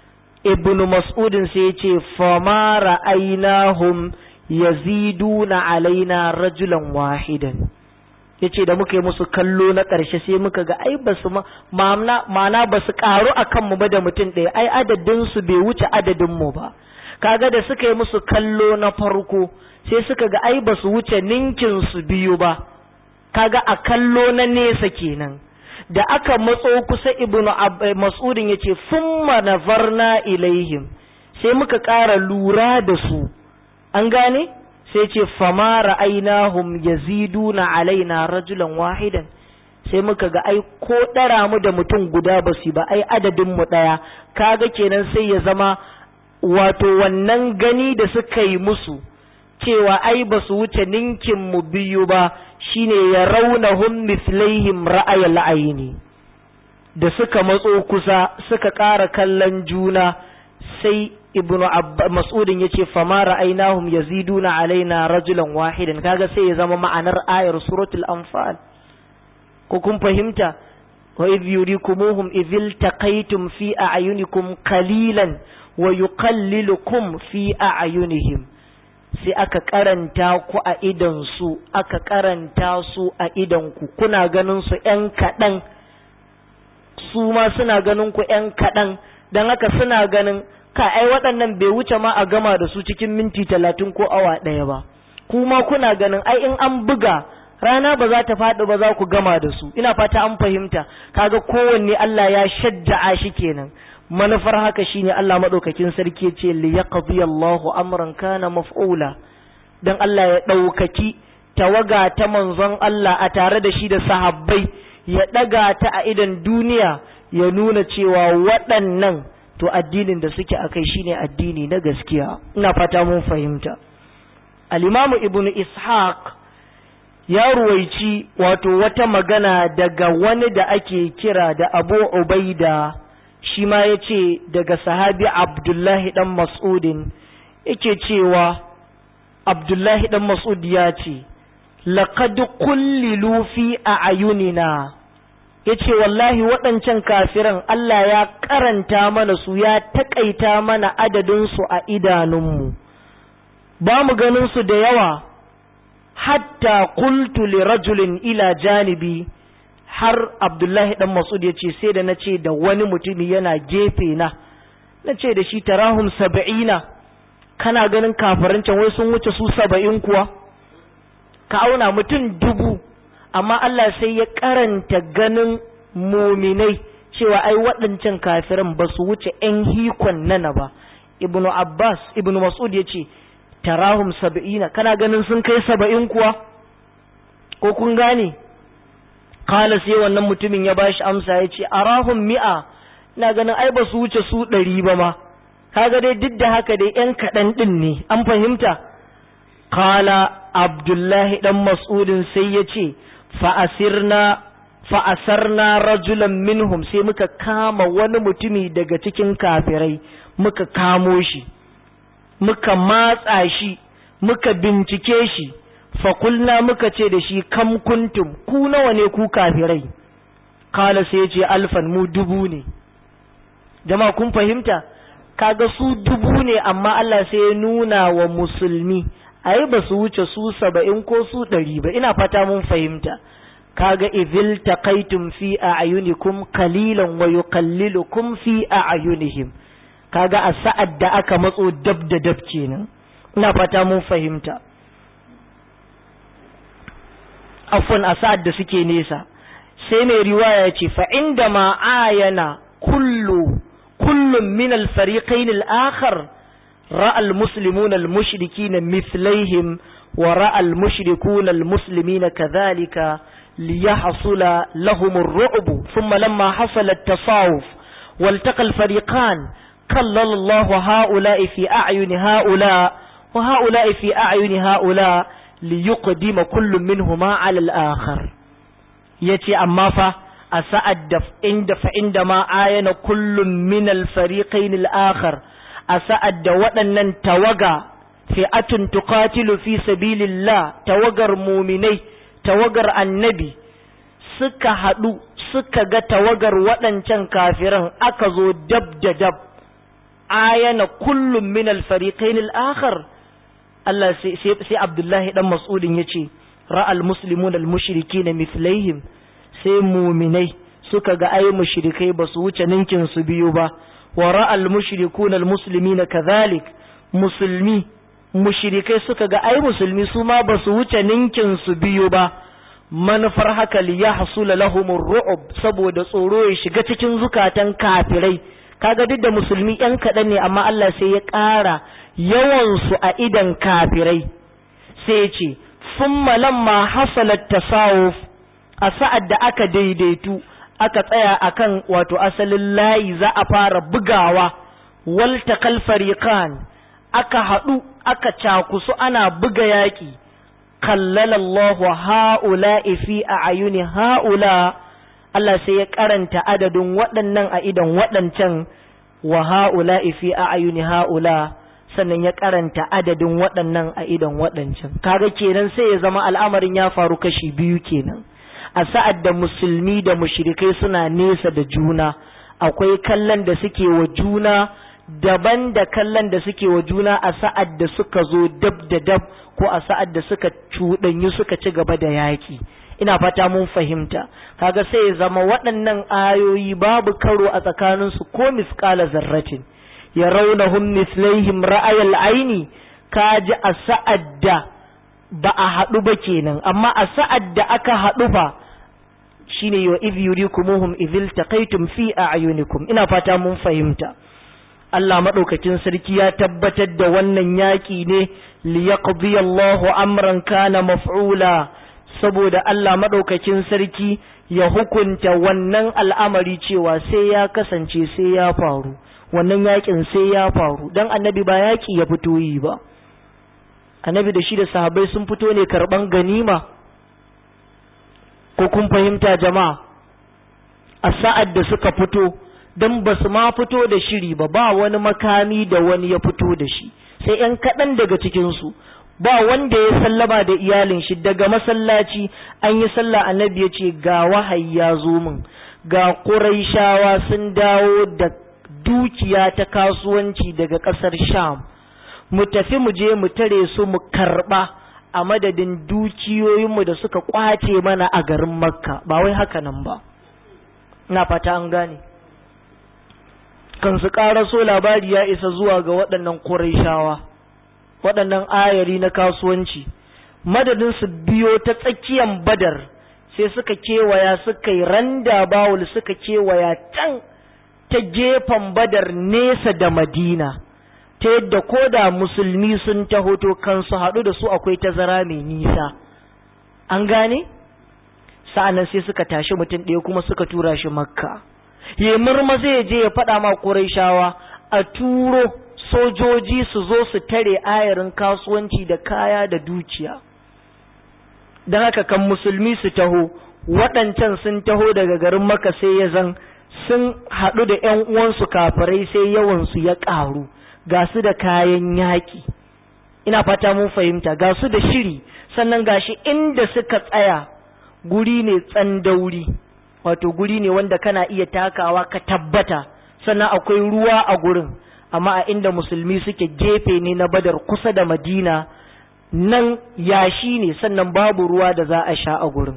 Ibn Mas'udin sai ya ce fama ra'ainahum yaziduna alaina rajulan wahidan. Yace da muka yi musu kallo na ƙarshe sai muka ga ai basu ma'ana basu karu akan mu ba da mutum ɗaya, ai adadin su bai wuce adadin mu ba. Kaga da suka yi musu kallo na farko sai suka ga ai basu wuce ninkin su biyu ba. Kaga a kallo na nesa kenan. Da aka matso kusa Ibn Mas'udin yace thumma nazarna ilaihim, sai muka ƙara lura da su. An gane? Sai ce fama ra'ainahum yaziduna alaina rajulan wahidan, sai muka ga ai ko dara mu da mutum guda basu ba, ai adadin mu daya. Kaga kenan sai ya zama wato wannan gani da suka yi musu cewa ai basu wuce ninkin mu biyu ba, shine ya raunahum mithlaihim ra'ayal aini. Da suka matso kusa suka ƙara kallon juna, sai Ibn Mas'udin yace fama ra'ainahum yaziduna alaina rajulan wahidan. Kaga sai ya zama ma'anar ayar suratul Anfal. Ko kun fahimta? Wa idh yurikumuhum idh iltaqaytum fi a'yunikum qalilan wa yuqallilukum fi a'yunihim. Sai aka karanta ku a idan su, aka karanta su a idan ku, kuna ganin su ƴan kaɗan, su ma suna ganin ku ƴan kaɗan, dan haka suna ganin ka ai waɗannan bai wuce ma a gama da su cikin minti 30 ko awa ɗaya ba. Kuma kuna ganin ai in an buga rana ba za ta faɗi ba za ku gama da su. Ina fata an fahimta. Kaga kowanne Allah ya shajja'a shi kenan. Manufar haka shine Allah madaukakin sarki ya ce li yaqdi Allahu amran kana maf'ula, dan Allah ya ɗaukaki tawaga ta manzon Allah a tare da shi da sahabbai, ya ɗaga ta a idan duniya, ya nuna cewa waɗannan to addinin da suke akai shine addini na gaskiya. Ina fata mun fahimta. Al-Imam Ibn Ishaq ya ruwaici wato wata magana daga wani da ake kira da Abu Ubaida, shi ma yace daga sahabi Abdullahi dan Mas'udin, yake cewa Abdullahi dan Mas'ud ya ce laqad kullilu fi a'yunina, yace wallahi waɗancan kafiran Allah ya karanta mana su, ya takaita mana adadin su a idanunmu, ba mu ganin su da yawa. Hatta qultu li rajulin ila janibi, har Abdullahi dan Mas'ud yace sai da nace da wani mutumi yana gefe na, nace da shi tarahum 70, kana ganin kafiran can wai sun wuce su 70 kuwa? Ka auna mutum 1000, amma Allah sai ya karanta ganin muminai cewa ai waɗancan kafiran ba su wuce ‘yan hikon nana ba, ibnu Abbas ibnu Mas'ud yace tarahum 70, kana ganin sun kai 70 kuwa ko kun gane? Kala sai wannan mutumin ya bashi amsa yace arahum 100, ina ganin ai ba su wuce su 100 ba ma, kaga dai duk da haka dai yan kadan din ne, an fahimta? Kala Abdullahi dan Mas'udin sai yace fa'asarna rajulan minhum, sai muka kama wani mutumi daga cikin kafirai, muka kamo shi, muka matsa shi, muka bincike shi, fakulna muka ce da shi kam kuntum, ku nawa ne ku kafirai? Kala sai ce alfan, mu 1000 ne. Jama'a kun fahimta? Kaga su 1000 ne, amma Allah sai ya nuna wa musulmi ai ba su wuce su 70 ko su 100 ba. Ina fata mun fahimta. Kaga idhil taqaytum fi a'yunikum qalilan wa yuqallilukum fi a'yunihim. Kaga a sa'ad da aka matso dab da dab kenan. Ina fata mun fahimta. Afwan, a sa'ad da suke nesa. Sai mai riwaya ya ce fa inda ma ayana kullum min al-fariqayn al-akhar ra'a al-muslimuna al-mushrikina mithlaihim wa ra'a al-mushrikuna al-muslimina kadhalika liyahsula lahum ar-ru'b, thumma lamma hasala at-tasawuf waltaqa al-fariqan kallala Allahu ha'ula'i fi a'yuni ha'ula wa ha'ula'i fi a'yuni ha'ula liyuqdima kullum minhuma 'ala al-akhar. Yace amma fa a sa'ad da inda ma ayana kullum min al-fariqayn al-akhar, a sa'ad da waɗannan tawaga fi'atun tuqatilu fi sabilillah, tawagar mu'minai, tawagar annabi suka haɗu suka ga tawagar waɗancan kafiran aka zo dab da dab, ayana kullum min al-fariqayn al-akhar, Allah sai Abdullahi dan Mas'udin yace ra'al muslimuna al-mushrikina mithlaihim, sai mu'minai suka ga ai mushrikai basu wuce ninkin su biyu ba, wa ra'al mushrikuna al-muslimina kadhalik, mushrikai suka ga ai musulmi su ma basu wuce ninkin su biyu ba. Manufar haka li yahsula lahumur ru'ub, saboda tsoro ya shiga cikin zukatan kafirai. Kaga duk da musulmi yan kaɗan ne, amma Allah sai ya ƙara yawansu a idan kafirai. Sai ya ce thumma lamma hasalat tasawuf, a sa'ad da aka daidaitu aka tsaya akan wato asalin layi za a fara bugawa, waltaqal fariqan, aka haɗu aka cakusu ana buga yaƙi, kallala Allahu ha'ula'i fi a'yuni ha'ula, Allah sai ya karanta adadin waɗannan a idan waɗancan, wa ha'ula'i fi a'yuni ha'ula, sannan ya karanta adadin waɗannan a idan waɗancan. Kaga kenan sai ya zama al'amarin ya faru kashi biyu kenan. A sa'ad da musulmi da mushrikai suna nesa da juna, akwai kallon da suke wa juna daban da kallon da suke wa juna a sa'ad da suka zo dab da dab, ko a sa'ad da suka cuɗanyu suka ci gaba da yaƙi. Ina fata mun fahimta. Kaga sai ya zama waɗannan ayoyi babu karo a tsakaninsu ko misƙala zarratin. Ya raunahum mislaihim ra'ayal aini, kaji a sa'ad da ba a haɗu ba kenan, amma a sa'ad da aka haɗu fa shine wa idh yurikumuhum idhil taqaytum fi a'yunikum. Ina fata mun fahimta. Allah madaukakin sarki ya tabbatar da wannan yaki ne li yaqdi Allahu amran kana maf'ula, saboda Allah madaukakin sarki ya hukunta wannan al'amari cewa sai ya kasance, sai ya faru, wannan yakin sai ya faru. Dan annabi ba yaki ya fito yi ba, annabi da shi da sahabbai sun fito ne karban ganima. Ko kun fahimta jama'a? A sa'ad da suka fito, dan basu ma fito da shiri ba, ba wani makami da wani ya fito da shi, sai ‘yan kaɗan daga cikinsu, ba wanda ya sallama da iyalin shi. Daga masallaci an yi sallah, annabi ya ce ga wahayi ya zo min, ga Qurayshawa sun dawo da dukiya ta kasuwanci daga ƙasar Sham, mu tafi mu je mu tare su mu karɓa a madadin dukiyoyinmu da suka ƙwace mana a garin Makka. Ba wai haka nan ba, na fata an gane. Kan su ƙaraso labari ya isa zuwa ga waɗannan Qurayshawa, waɗannan ayari na kasuwanci, madadin su biyo ta tsakiyan Badar, sai suka kewaya, suka yi randa bawul, suka kewaya can ta gefen Badar nesa da Madina. ta yadda ko da musulmi sun taho to kansu haɗu da su akwai tazara mai nisa. An gane? Sa'annan sai suka tashi mutum ɗaya kuma suka tura shi Makka. Ya murmaza ya je ya faɗa ma Qurayshawa a turo sojoji su zo su tare ayarin kasuwanci da kaya da dukiya. Don haka kan musulmi su taho, waɗancan sun taho daga garin Makka sai ya zan sun haɗu da ‘yan uwansu kafirai sai yawansu ya ƙaru, ga su da kayan yaƙi. Ina fata mun fahimta, ga su da shiri, sannan gashi inda suka tsaya guri ne tsandauri, wato guri ne wanda kana iya takawa ka tabbata, sannan akwai ruwa a gurin, amma a inda musulmi suke gefe ne na Badar kusa da Madina, nan yashi ne sannan babu ruwa da za a sha a gurin.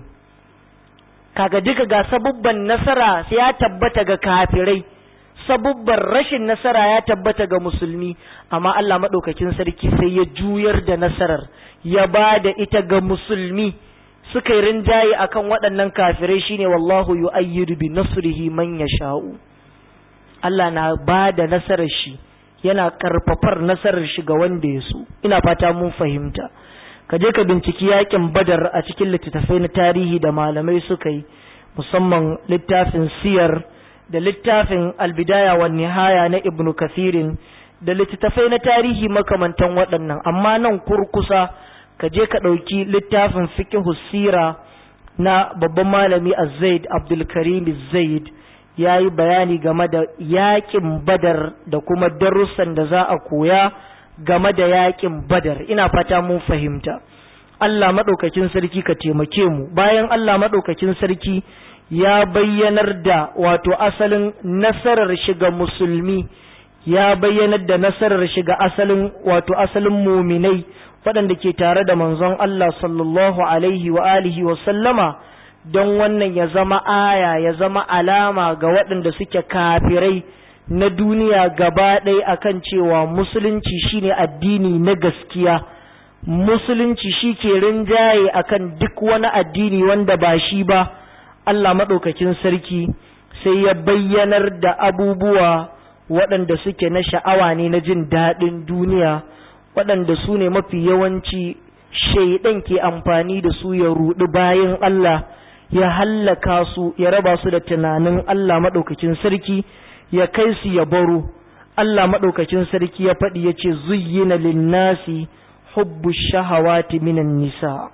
Kaga duka ga sabubban nasara sai ya tabbata ga kafirai, sabubban rashin nasara ya tabbata ga musulmi, amma Allah maɗaukakin sarki sai ya juyar da nasarar, ya ba da ita ga musulmi, suka yi rinjaye akan waɗannan kafirai. Shine wallahu yu'ayyidu bi nasrihi man yasha'u. Allah na ba da nasarar shi, yana karfafar nasarar shi ga wanda ya so. Ina fata mun fahimta. Ka je ka binciki yakin Badar a cikin littattafai na tarihi da malamai suka yi, musamman littafin Siyar da littafin Al-Bidaya wan Nihaya na Ibn Kathirin da littattafai na tarihi makamantan waɗannan. Amma nan kurkusa ka je ka ɗauki littafin Fiqhu Sira na babban malami Az-Zaid Abdul Karim Az-Zaid, yayi bayani game da yakin Badar da kuma darussan da za a koya game da yakin Badar. Ina fata mun fahimta. Allah madaukakin sarki ka taimake mu. Bayan Allah madaukakin sarki ya bayyanar da wato asalin nasarar shiga musulmi, ya bayyanar da nasarar shiga asalin muminai waɗanda ke tare da manzon Allah sallallahu alaihi wa alihi wa sallama, don wannan ya zama aya, ya zama alama ga waɗanda suke kafirai na duniya gaba ɗaya akan cewa musulunci shine addini na gaskiya, musulunci shi ke rinjaye akan duk wani addini wanda ba shi ba. Allah maɗaukakin sarki sai ya bayyanar da abubuwa waɗanda suke na sha'awa ne na jin daɗin duniya, waɗanda su ne mafi yawanci shaidan ke amfani da su ya ruɗi bayan Allah, ya hallaka su, ya raba su da tunanin Allah maɗaukakin sarki, ya kai su ya baro. Allah maɗaukakin sarki ya faɗi ya ce zuyyina linnasi hubbu shahawati minan nisa.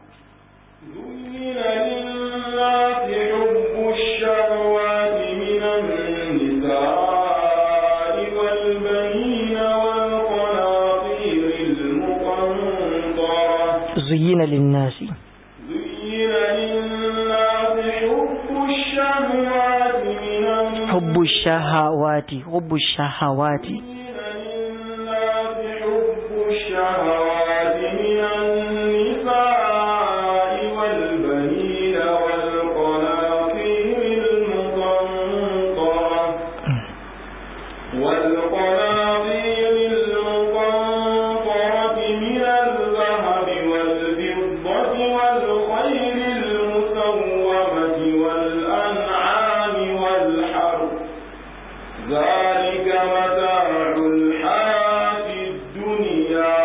زين للناس حب الشهوات من النساء والبنين والقناطير المقنطرة والقناطير المقنطرة من الذهب والفضة والخيل المسومة والأنعام والحرث ذلك متاع الحياة الدنيا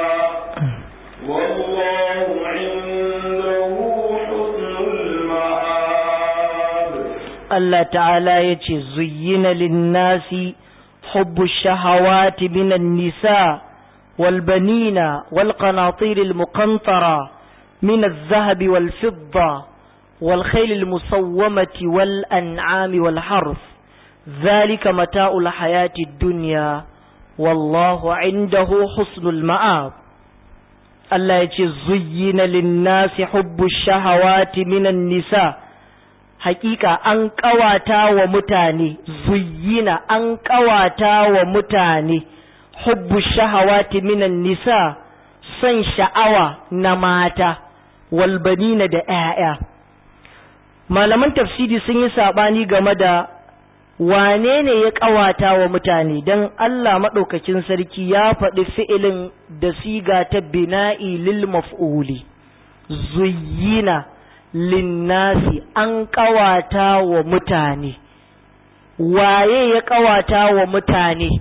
والله عنده حسن المآب. الله تعالى يجي زين للناس حب الشهوات من النساء والبنين والقناطير المقنطرة من الذهب والفضة والخيل المسومة والأنعام والحرث ذلك متاع الحياة الدنيا والله عنده حسن المآب. الله يجي زين للناس حب الشهوات من النساء. حقيقة أنقواتا ومتاني زين أنقواتا ومتاني حب الشهوات من النساء son sha'awa na mata walbanina da ‘ya'ya. Malaman tafsiri sun yi saɓani game da wane ne ya ƙawata wa mutane, don Allah maɗaukakin sarki ya faɗi fi'ilin da siga ta bina'i lil maf'uli, zuyyina linnasi an ƙawata wa mutane. Waye ya ƙawata wa mutane?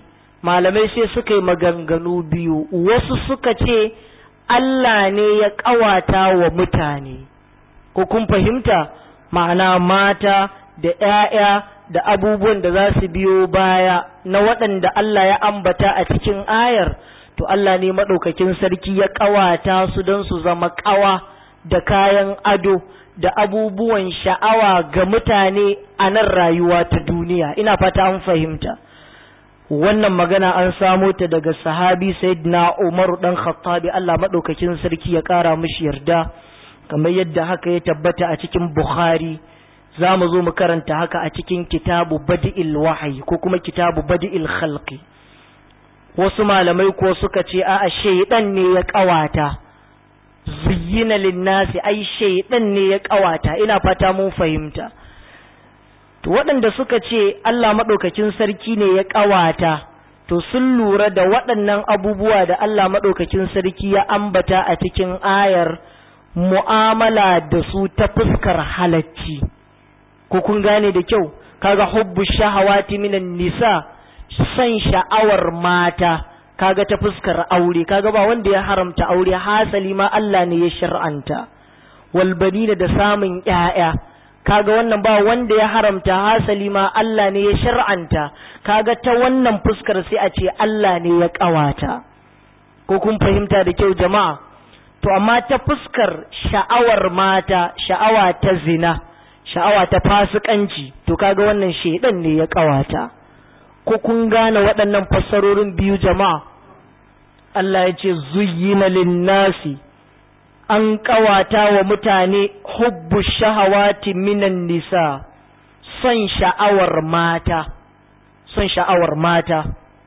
malamai sai suka yi maganganu biyu. Wasu suka ce Allah ne ya ƙawata wa mutane, ko kun fahimta, ma'ana mata da ‘ya'ya da abubuwan da za su biyo baya na waɗanda Allah ya ambata a cikin ayar, to Allah ne maɗaukakin sarki ya ƙawata su don su zama ƙawa da kayan ado da abubuwan sha'awa ga mutane a nan rayuwa ta duniya. Ina fata an fahimta. Wannan magana an samo ta daga sahabi Sayyidina Umar dan Khattabi, Allah maɗaukakin sarki ya ƙara mishi yarda, kamar yadda haka ya tabbata a cikin Bukhari. Za mu zo mu karanta haka a cikin kitabu Badi'il Wahyi ko kuma kitabu Badi'il Khalqi. Wasu malamai ko suka ce a'a shaydan ne ya ƙawata, zuyyina linnasi, ai shaydan ne ya ƙawata. Ina fata mun fahimta. To waɗanda suka ce Allah maɗaukakin sarki ne ya ƙawata, to sun lura da waɗannan abubuwa da Allah maɗaukakin sarki ya ambata a cikin ayar, mu'amala da su ta fuskar halacci. Ko kun gane da kyau? Kaga hubbu shahawati minan nisa, son sha'awar mata, kaga ta fuskar aure, kaga ba wanda ya haramta aure, hasali ma Allah ne ya shar'anta. Wal banina, da samun ƴaƴa, kaga wannan ba wanda ya haramta, hasali ma Allah ne ya shar'anta. Kaga ta wannan fuskar sai a ce Allah ne ya ƙawata. Ko kun fahimta da kyau jama'a? To amma ta fuskar sha'awar mata, sha'awa ta zina, sha'awa ta fasikanci, to kaga wannan shedan ne ya ƙawata. Ko kun gane waɗannan fassarorin biyu jama'a? Allah ya ce zuyyina linnasi, an ƙawata wa mutane hubbu shahawati minan nisa, son sha'awar mata, son sha'awar mata,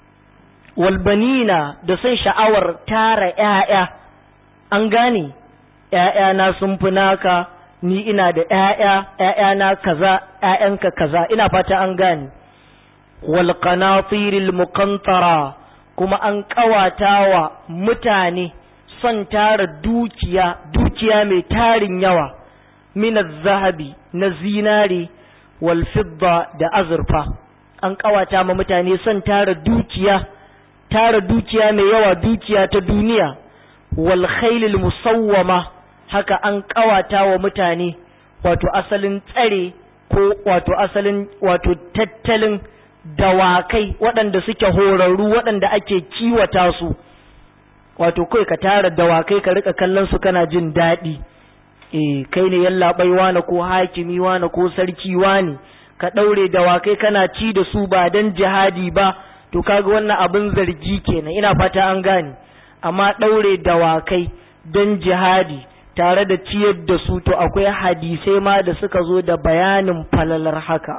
walbanina, da son sha'awar tara ‘ya'ya. An gane, ‘ya'yana sun fi naka, ni ina da ‘ya'yana kaza, ‘ya'yanka kaza, ina fata an gane. Walƙanatiril muƙantara, kuma an ƙawata wa mutane son tara dukiya mai tarin yawa, minaz zahabi, na zinari, wal fidda, da azurfa. An ƙawata ma mutane son tara dukiya mai yawa, dukiya ta duniya. Wal khailil musawwama, haka an ƙawata wa mutane wato asalin tsare ko wato tattalin dawakai waɗanda suke horarru, waɗanda ake kiwata su. Wato kai ka tara dawakai ka rika kallon su kana jin daɗi. Kai ne yallaɓai wane ko hakimi wane ko sarki wane, ka ɗaure dawakai kana ci da su ba dan jihadi ba, to kaga wannan abin zargi kenan. Ina fata an gane. Amma ɗaure dawakai dan jihadi tare da ciyar da su, to akwai hadisai ma da suka zo da bayanin falalar haka.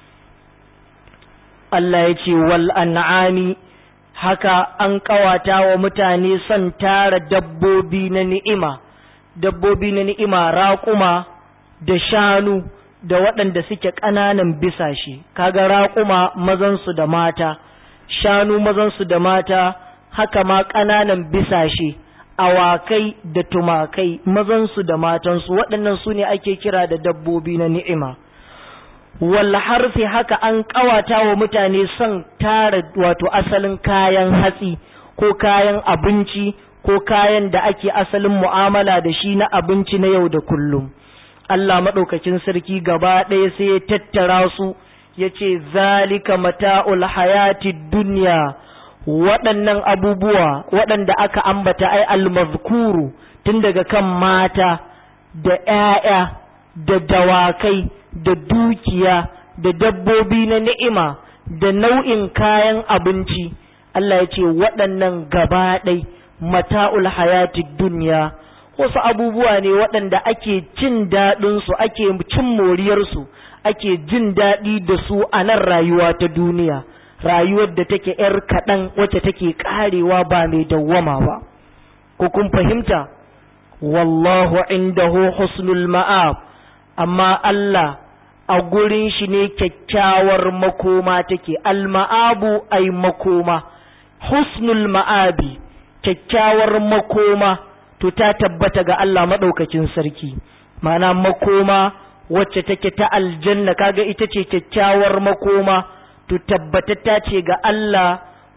Allah ya ce wal an'ami, haka an ƙawata wa mutane son tara dabbobi na ni'ima, raƙuma da shanu da waɗanda suke ƙananan bisashe. Kaga raƙuma mazansu da mata, shanu mazansu da mata, haka ma ƙananan bisashe, awakai da tumakai mazansu da matansu, waɗannan su ne ake kira da dabbobi na ni'ima. Wal harfi, haka an ƙawata wa mutane son tara wato asalin kayan hatsi ko kayan abinci ko kayan da ake asalin mu'amala da shi na abinci na yau da kullum. Allah maɗaukakin sarki gaba ɗaya sai ya tattara su ya ce zalika mata'ul hayati dunya, waɗannan abubuwa waɗanda aka ambata ai almazkuru, tun daga kan mata da ‘ya'ya da dawakai da dukiya da dabbobi na ni'ima da nau'in kayan abinci, Allah ya ce waɗannan gaba ɗai mata'ul hayatid dunya, wasu abubuwa ne waɗanda ake cin daɗinsu, ake cin moriyarsu, ake jin daɗi da su a nan rayuwa ta duniya, rayuwar da take ‘yar kaɗan wacce take ƙarewa ba mai dawwama ba. Ko kun fahimta? Wallahu indahu husnul ma'ab, amma Allah a gurin shi ne kyakkyawar makoma take. Al-ma'abu ay makoma, husnul ma'abi, kyakkyawar makoma to ta tabbata ga Allah maɗaukakin sarki, ma'ana makoma wacce take ta aljanna, kaga ita ce kyakkyawar makoma to tabbatatta ce ga Allah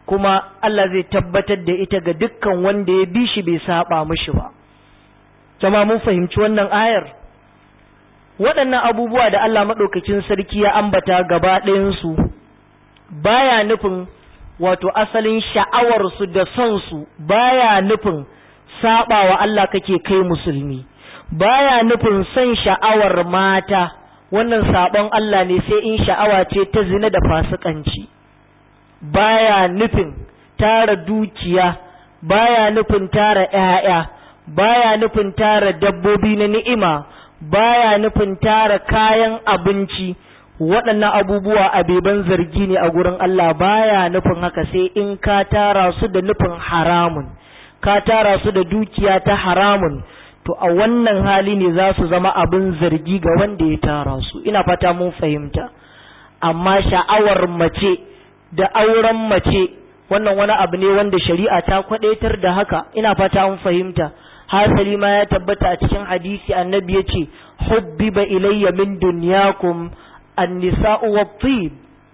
kuma Allah zai tabbatar da ita ga dukkan wanda ya bi shi bai saba mishi ba. Jama'a mun fahimci wannan ayar. Waɗannan abubuwa da Allah maɗaukakin sarki ya ambata gaba ɗayansu baya nufin wato asalin sha'awarsu da son su, baya nufin saɓawa Allah kake kai musulmi, baya nufin son sha'awar mata, wannan saɓon Allah ne sai in sha'awa ce ta zina da fasikanci. Baya nufin tara dukiya, baya nufin tara ƴaƴa, baya nufin tara dabbobi na ni'ima, baya nufin tara kayan abinci. Waɗannan abubuwa abeban zargi ne a gurin Allah, baya nufin haka sai in ka tara su da nufin haramun, ka tara su da dukiya ta haramun, to a wannan hali ne za su zama abin zargi ga wanda ya tara su. Ina fata mun fahimta. Amma sha'awar mace da auren mace wannan wani abu ne wanda shari'a ta kwadaitar da haka. Ina fata mun fahimta. Hasali ma ya tabbata a cikin hadisi annabi ya ce hubbiba ilayya min dunyakum an-nisa'u wat-tib,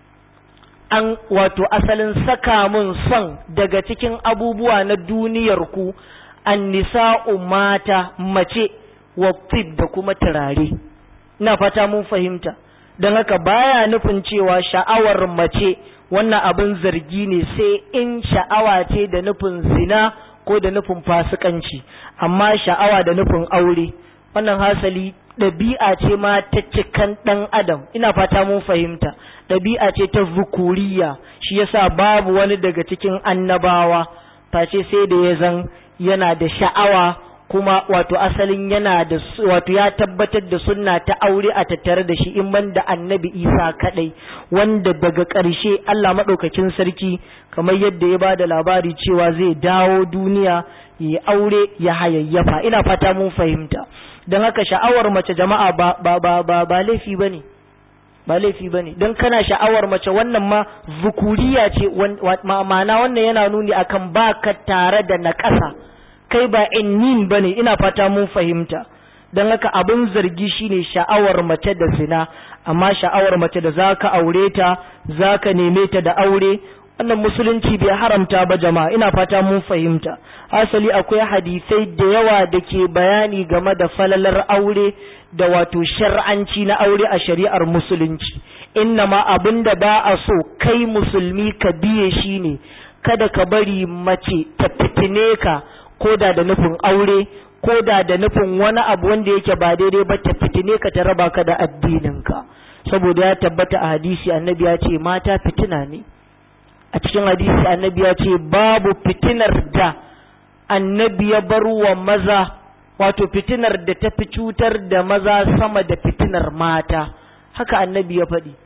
an wato asalin saka mun son daga cikin abubuwa na duniyar ku an-nisa'u mata, mace, wat-tib da kuma turare. Ina fata mun fahimta. Don haka baya nufin cewa sha'awar mace wannan abin zargi ne sai in sha'awa ce da nufin zina ko da nufin fasikanci, amma sha'awa da nufin aure wannan hasali ɗabi'a ce ma ta cikan ɗan adam. Ina fata mun fahimta. Ɗabi'a ce ta zukuriya, shi yasa babu wani daga cikin annabawa face sai da ya zan yana da sha'awa, kuma wato asalin yana da wato ya tabbatar da sunna ta aure a tattare da shi, in banda annabi Isa kadai, wanda daga ƙarshe Allah madaukakin sarki kamar yadda ya bada labari cewa zai dawo duniya ya aure ya hayayyafa. Ina fata mun fahimta. Don haka sha'awar mace jama'a ba laifi bane, ba laifi bane. Don kana sha'awar mace wannan ma zukuriya ce, ma'ana wannan yana nuni akan baka tare da naƙasa, kai ba innin bane. Ina fata mun fahimta. Don haka abin zargi shine sha'awar mace da zina, amma sha'awar mace da zaka aure ta, zaka neme ta da aure, wannan musulunci bai haramta ba jama'a. Ina fata mun fahimta. Asali akwai hadisai da yawa da ke bayani game da falalar aure da wato shar'anci na aure a shari'ar musulunci. Innama abinda ba a so kai musulmi ka biye shine kada ka bari mace ta fitine ka, koda da nufin aure, koda da nufin wani abu wanda yake ba daidai ba, ta fitine ka ta raba ka da addininka. Saboda ya tabbata a hadisi annabi ya ce mata fitina ne. A cikin hadisi annabi ya ce babu fitinar da annabi ya bar wa maza, wato fitinar da ta fi cutar da maza sama da fitinar mata. Haka annabi ya faɗi.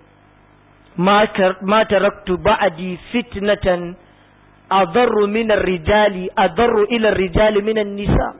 Ma taraktu ba'di fitnatan adarru min ar-rijali adarru ila ar-rijali min an-nisa.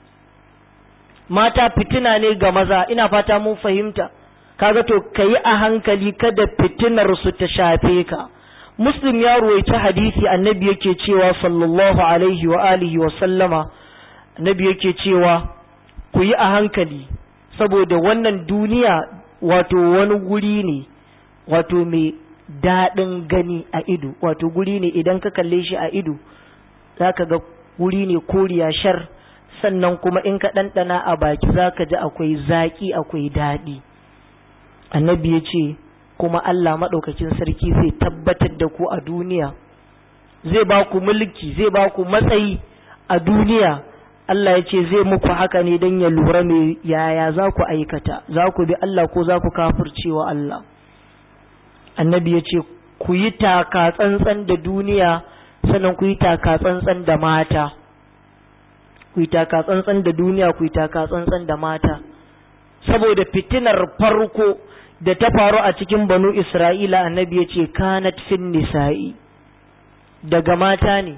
Mata fitina ne ga maza. Ina fata mun fahimta. Kaga to kai a hankali kada fitinar su ta shafe ka. Muslim ya ruwaita hadisi annabi yake cewa sallallahu alaihi wa alihi wa sallama, annabi yake cewa ku yi a hankali saboda wannan duniya wato wani guri ne wato mai daɗin gani a ido, wato guri ne idan ka kalle shi a ido zaka ga guri ne koriya shar, sannan kuma in ka ɗanɗana a baki zaka ji akwai zaƙi akwai daɗi. Annabi ya ce kuma Allah maɗaukakin sarki zai tabbatar da ku a duniya, zai ba ku mulki, zai ba ku matsayi a duniya. Allah ya ce zai muku haka ne don ya lura mai yaya za ku aikata, za ku bi Allah ko za ku kafircewa Allah. Annabi ya ce ku yi taka tsantsan da duniya, sannan ku yi taka tsantsan da mata. Ku yi taka tsantsan da duniya, ku yi taka tsantsan da mata. Saboda fitinar farko da ta faru a cikin banu Isra'ila annabi ya ce kanat fin nisa'i, daga mata ne.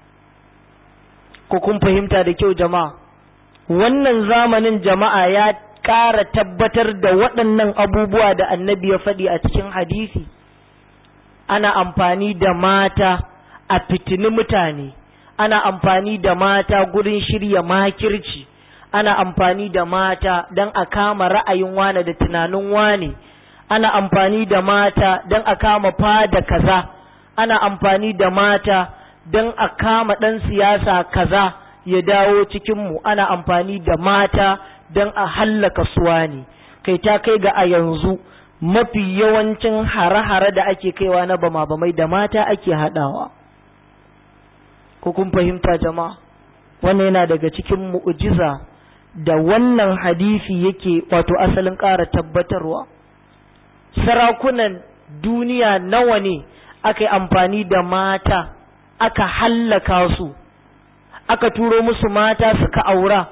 Ko kun fahimta da kyau jama'a? Wannan zamanin jama'a ya ƙara tabbatar da waɗannan abubuwa da annabi ya faɗi a cikin hadisi. Ana amfani da mata a fitini mutane, ana amfani da mata gurin shirya makirci, ana amfani da mata don a kama ra'ayin wane da tunanin wane, ana amfani da mata don a kama fada kaza, ana amfani da mata don a kama ɗan siyasa kaza ya dawo cikinmu, ana amfani da mata don a hallaka suwa ne. Kai ta kai ga a yanzu mafi yawancin hare-hare da ake kaiwa na bama-bamai da mata ake haɗawa. Ko kun fahimta jama'a? Wannan yana daga cikin mu'jiza da wannan hadisi yake wato asalin ƙara tabbatarwa. Sarakunan duniya nawa ne aka yi amfani da mata aka hallaka su, aka turo musu mata suka aura,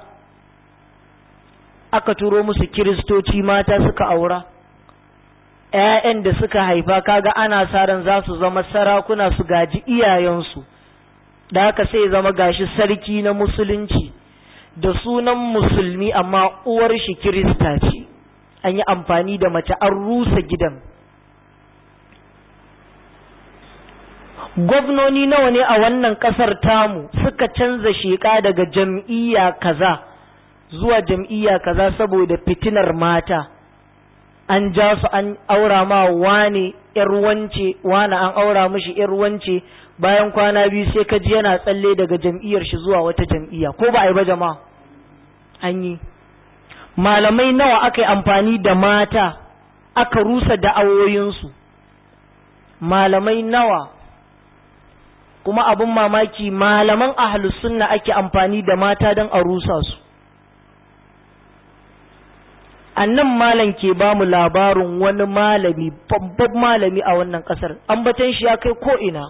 aka turo musu kiristoci mata suka aura, ‘ya'yan da suka haifa kaga ana sa ran za su zama sarakuna su gaji iyayensu, da haka sai zama gashi sarki na musulunci da sunan musulmi amma uwar shi kirista ce. An yi amfani da mace an rusa gidan. Gwamnoni nawa ne a wannan ƙasar tamu suka canza sheƙa daga jam'iyya kaza zuwa jam'iyya kaza saboda fitinar mata. An ja su an aura ma wane ‘yar wance, wane an aura mishi ‘yar wance, bayan kwana biyu sai ka ji yana tsalle daga jam'iyyar shi zuwa wata jam'iyya. Ko ba a yi ba jama'a? An yi. Malamai nawa aka yi amfani da mata aka rusa da'awoyinsu? Malamai nawa? Kuma abin mamaki malaman ahlus sunna ake amfani da mata don a rusa su. Annan malam ke ba mu labarin wani malami, babban malami a wannan kasar, ambatan shi ya kai ko'ina.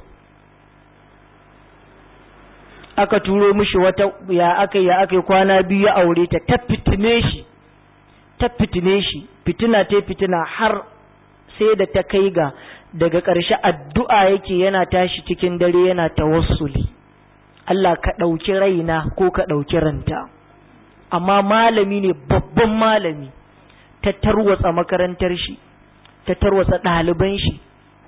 Aka turo mishi wata ya aka kwana biyu ya aure ta, ta fitine shi, fitina ta fitina har sai da ta kai ga daga ƙarshe addu'a yake yana tashi cikin dare yana tawassuli, Allah ka ɗauki raina ko ka ɗauki ranta. Amma malami ne, babban malami, ta tarwatsa makarantar shi, ta tarwatsa ɗaliban shi.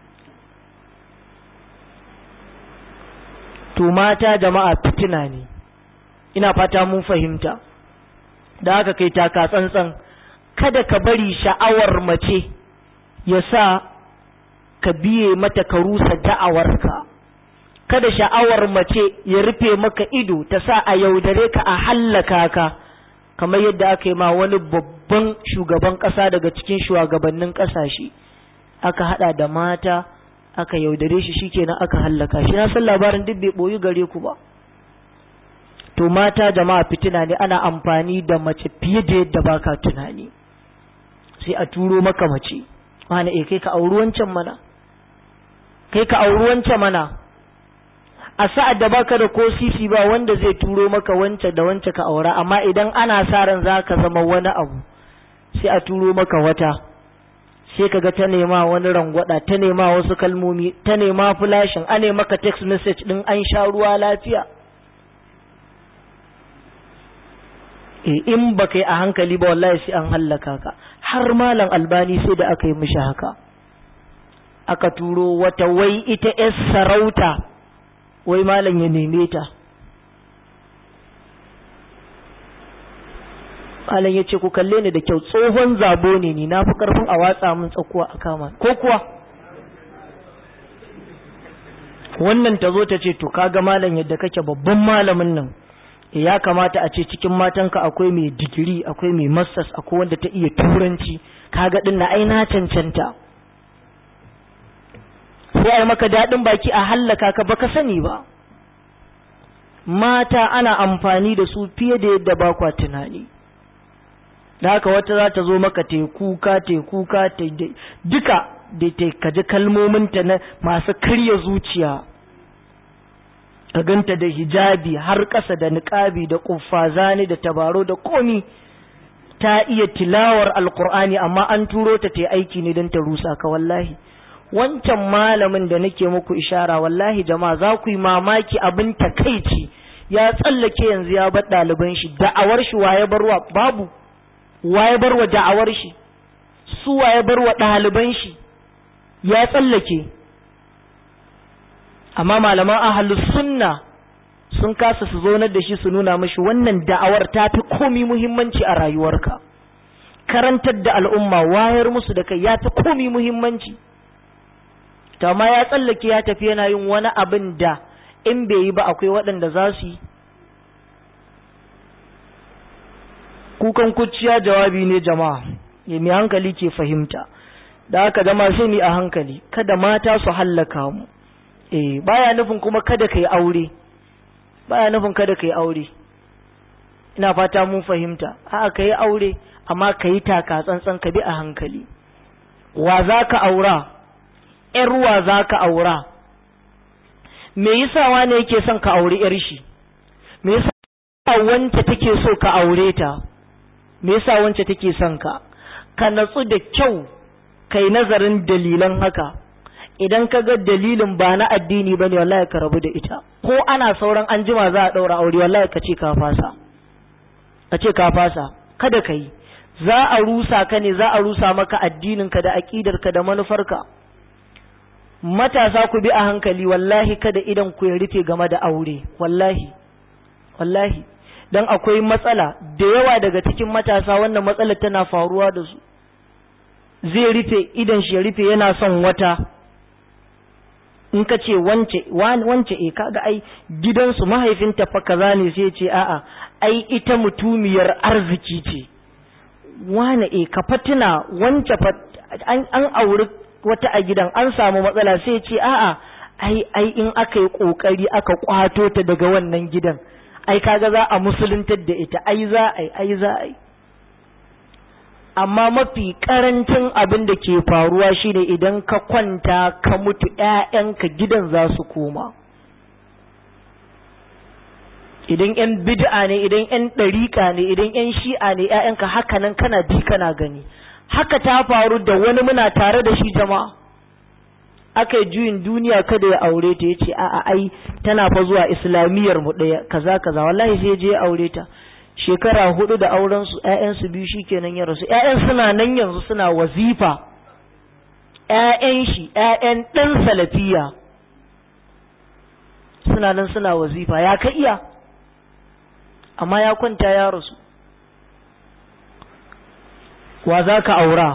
To mata jama'a fitina ne, ina fata mun fahimta. Da haka kai taka tsantsan, kada ka bari sha'awar mace ya sa ka biye mata ka rusa da'awarka. Kada sha'awar mace ya rufe maka ido ta sa a yaudare ka a hallaka ka, kamar yadda aka yi ma wani babban shugaban ƙasa daga cikin shugabannin ƙasashe. Aka haɗa da mata, aka yaudare shi, shikenan aka hallaka shi. Na san labarin duk bai ɓoyi gare ku ba. To mata jama'a fitina ne, ana amfani da mace fiye da yadda baka tunani. Sai a turo maka mace, wani kai ka auri wancan mana, kai ka auri wancan mana. A sa'ad da baka da ko sisi ba wanda zai turo maka wance da wance ka aura, amma idan ana sa ran za ka zama wani abu sai a turo maka wata, sai kaga ta nema wani rangwada, ta nema wasu kalmomi, ta nema flashin, ane maka text message din an sha ruwa lafiya. In baka yi a hankali ba wallahi sai an hallaka ka. Har malam Albani sai da aka yi mishi haka, aka turo wata wai ita ‘yar sarauta, wai malam ya neme ta. Malam ya ce ku kalle ni da kyau, tsohon zabo ne ni, na fi ƙarfin a watsa min tsakuwa a kama ko kuwa. Wannan ta zo ta ce to kaga malam yadda kake babban malamin nan, ya kamata a ce cikin matanka akwai mai digiri, akwai mai masters, akwai wanda ta iya turanci, kaga din na ai na cancanta. Sai ai maka daɗin baki a hallaka ka baka sani ba. Mata ana amfani da su fiye da yadda ba kwa tunani. Da haka wata za ta zo maka tekuka duka da kaji kalmominta na masu karya zuciya. Ka ganta da hijabi har ƙasa da niƙabi da ƙuffazani da tabaro da komi, ta iya tilawar alƙur'ani, amma an turo ta ta aiki ne don ta rusa ka. Wallahi wancan malamin da nake muku ishara, wallahi jama'a za ku yi mamaki, abin takaici ya tsallake yanzu ya bar ɗaliban shi. Da'awar shi waye barwa? Babu. Waye barwa da'awar shi? Su waye barwa ɗaliban shi? Ya tsallake. Amma malaman ahlus sunna sun kasa su zonar da shi su nuna mashi wannan da'awar ta fi komi muhimmanci a rayuwarka. Karantar da al'umma, wayar musu da kai ya fi komi muhimmanci. to amma ya tsallake ya tafi yana yin wani abin da in bai yi ba akwai waɗanda za su yi. Kukan kuciya jawabi ne jama'a, mai hankali ke fahimta, da haka zama sai ni a hankali, kada mata su hallaka mu. Baya nufin kuma kada ka yi aure, baya nufin kada ka yi aure, ina fata mun fahimta, a'a ka yi aure amma ka yi taka tsantsan, ka bi a hankali. Wa za ka aura? ‘Yar wa za ka aura? Me yasa wane yake son ka aure ‘yar shi? Me yasa wance take so ka aure ta? Me yasa wance take son ka? Ka natsu da kyau, kai nazarin dalilan haka. Idan ka ga dalilin ba na addini bane, wallahi ka rabu da ita. Ko ana sauran anjima za a ɗaura aure, wallahi ka ce ka fasa. Ka ce ka fasa, kada ka yi. Za a rusa ka ne, za a rusa maka addininka da aƙidarka da manufarka. Matasa ku bi a hankali, wallahi kada idan ku ya rufe game da aure, wallahi, wallahi. Dan akwai matsala da yawa daga cikin matasa, wannan matsalar tana faruwa da su. Zai rufe idan shi ya rufe, yana son wata. In ka ce wance kaga ai gidansu mahaifinta fa kaza ne, sai ce a'a ai ita mutumiyar arziki ce. Wane ka fatina wance fa an auri wata a gidan, an samu matsala, sai ce a'a ai in aka yi kokari aka kwato ta daga wannan gidan, ai kaga za a musuluntar da ita, ai za a. Amma mafi karancin abin da ke faruwa shine idan ka kwanta ka mutu, ƴaƴanka gidan za su koma. Idan ƴan bid'a ne, idan ƴan ɗariƙa ne, idan ƴan shi'a ne, ƴaƴanka haka nan kana bi kana gani. Haka ta faru da wani, muna tare da shi jama'a. Aka yi juyin duniya kada ya aure ta, ya ce a'a ai tana fa zuwa islamiyyar mu ɗaya kaza kaza, wallahi sai je ya aure ta. Shekara 4 da auren su, ƴaƴan su 2 shikenan ya rasu. Ƴaƴan suna nan yanzu suna wazifa. Ƴaƴan shi, ƴaƴan ɗan salafiya suna nan suna wazifa. Ya ka iya? Amma ya kwanta ya rasu. Wa za ka aura?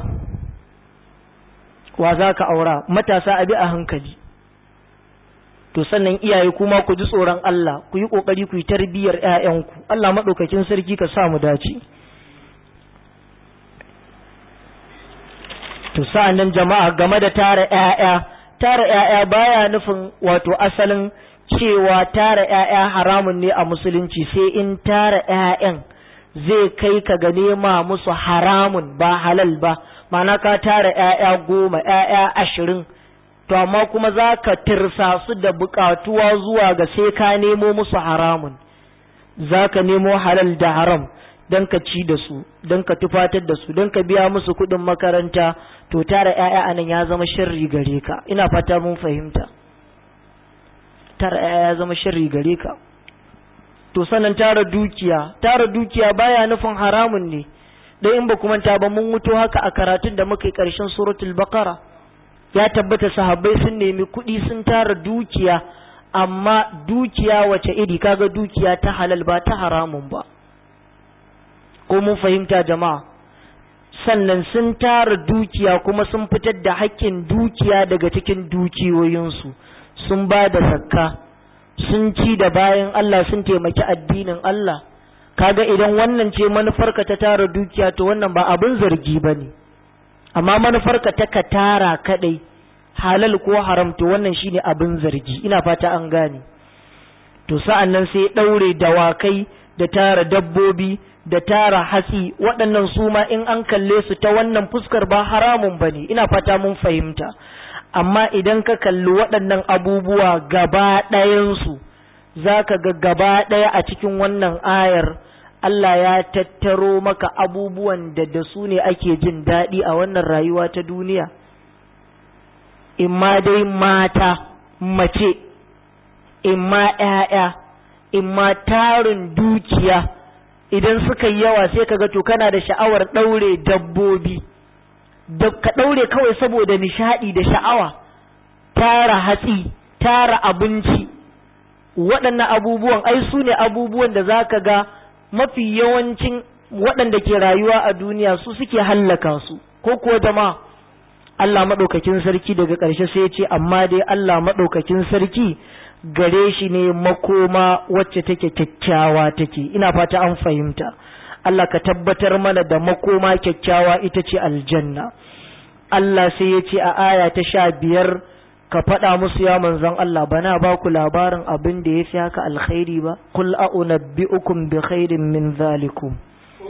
Wa za ka aura? Matasa abi a hankali. To sannan iyaye kuma ku ji tsoron Allah, ku yi kokari ku yi tarbiyyar ƴaƴanku. Allah madaukakin sarki ka sa mu dace. To sa'annan jama'a, game da tara ƴaƴa baya nufin wato asalin cewa tara ƴaƴa haramun ne a musulunci, sai in tara ƴaƴan zai kai ka ga nema musu haramun ba halal ba. Ma'ana ka tara ƴaƴa 10, ƴaƴa 20, to amma kuma za ka tirsa su da buƙatuwa zuwa ga sai ka nemo musu haramun. Za ka nemo halal da haram don ka ci da su, don ka tufatar da su, don ka biya musu kuɗin makaranta. To tara ƴaƴa anan ya zama sharri gare ka. Ina fata mun fahimta. Tara ƴaƴa ya zama sharri gare ka. To sanan tara dukiya baya nufin haramun ne. Dan in ba ku manta ba, mun wuto haka a karatun da muka yi ƙarshen suratul baqara. Ya tabbata sahabbai sun nemi kuɗi, sun tara dukiya, amma dukiya wace iri? Kaga dukiya ta halal ba ta haramun ba. Ko mun fahimta jama'a? Sannan sun tara dukiya kuma sun fitar da haƙƙin dukiya daga cikin dukiyoyinsu, sun ba da zakka, sun ci da bayan Allah, sun taimaki addinin Allah. Kaga idan wannan ce manufarka ta tara dukiya, to wannan ba abin zargi bane. Amma manufarka ta ka tara kadai, halal ko haram, to wannan shine abin zargi. Ina fata an gane. To sa'an nan sai daure dawakai da tara dabbobi da tara hatsi, waɗannan su ma in an kalle su ta wannan fuskar ba haramun bane. Ina fata mun fahimta. Amma idan ka kalli waɗannan abubuwa gaba ɗayansu, za ka ga gaba ɗaya a cikin wannan ayar Allah ya tattaro maka abubuwan da su ne ake jin daɗi a wannan rayuwa ta duniya. Imma dai mata, mace, imma ƴaƴa, imma tarin dukiya. Idan suka yi yawa sai kaga to kana da sha'awar ɗaure dabbobi, da ka ɗaure kawai saboda nishaɗi da sha'awa. Tara hatsi, tara abinci, waɗannan abubuwan ai su ne abubuwan da za ka ga mafi yawancin waɗanda ke rayuwa a duniya su suke hallaka su. Ko kuwa jama'a, Allah madaukakin sarki daga ƙarshe sai ya ce amma dai Allah madaukakin sarki gare shi ne makoma wacce take kyakkyawa take. Ina fata an fahimta. Allah ka tabbatar mana da makoma kyakkyawa ita ce aljanna. Allah sai ya ce a aya ta 15 ka faɗa musu ya manzon Allah bana ba ku labarin abin da ya fi haka alkhairi ba. Qul a'unabbi'ukum bi khairin min zalikum.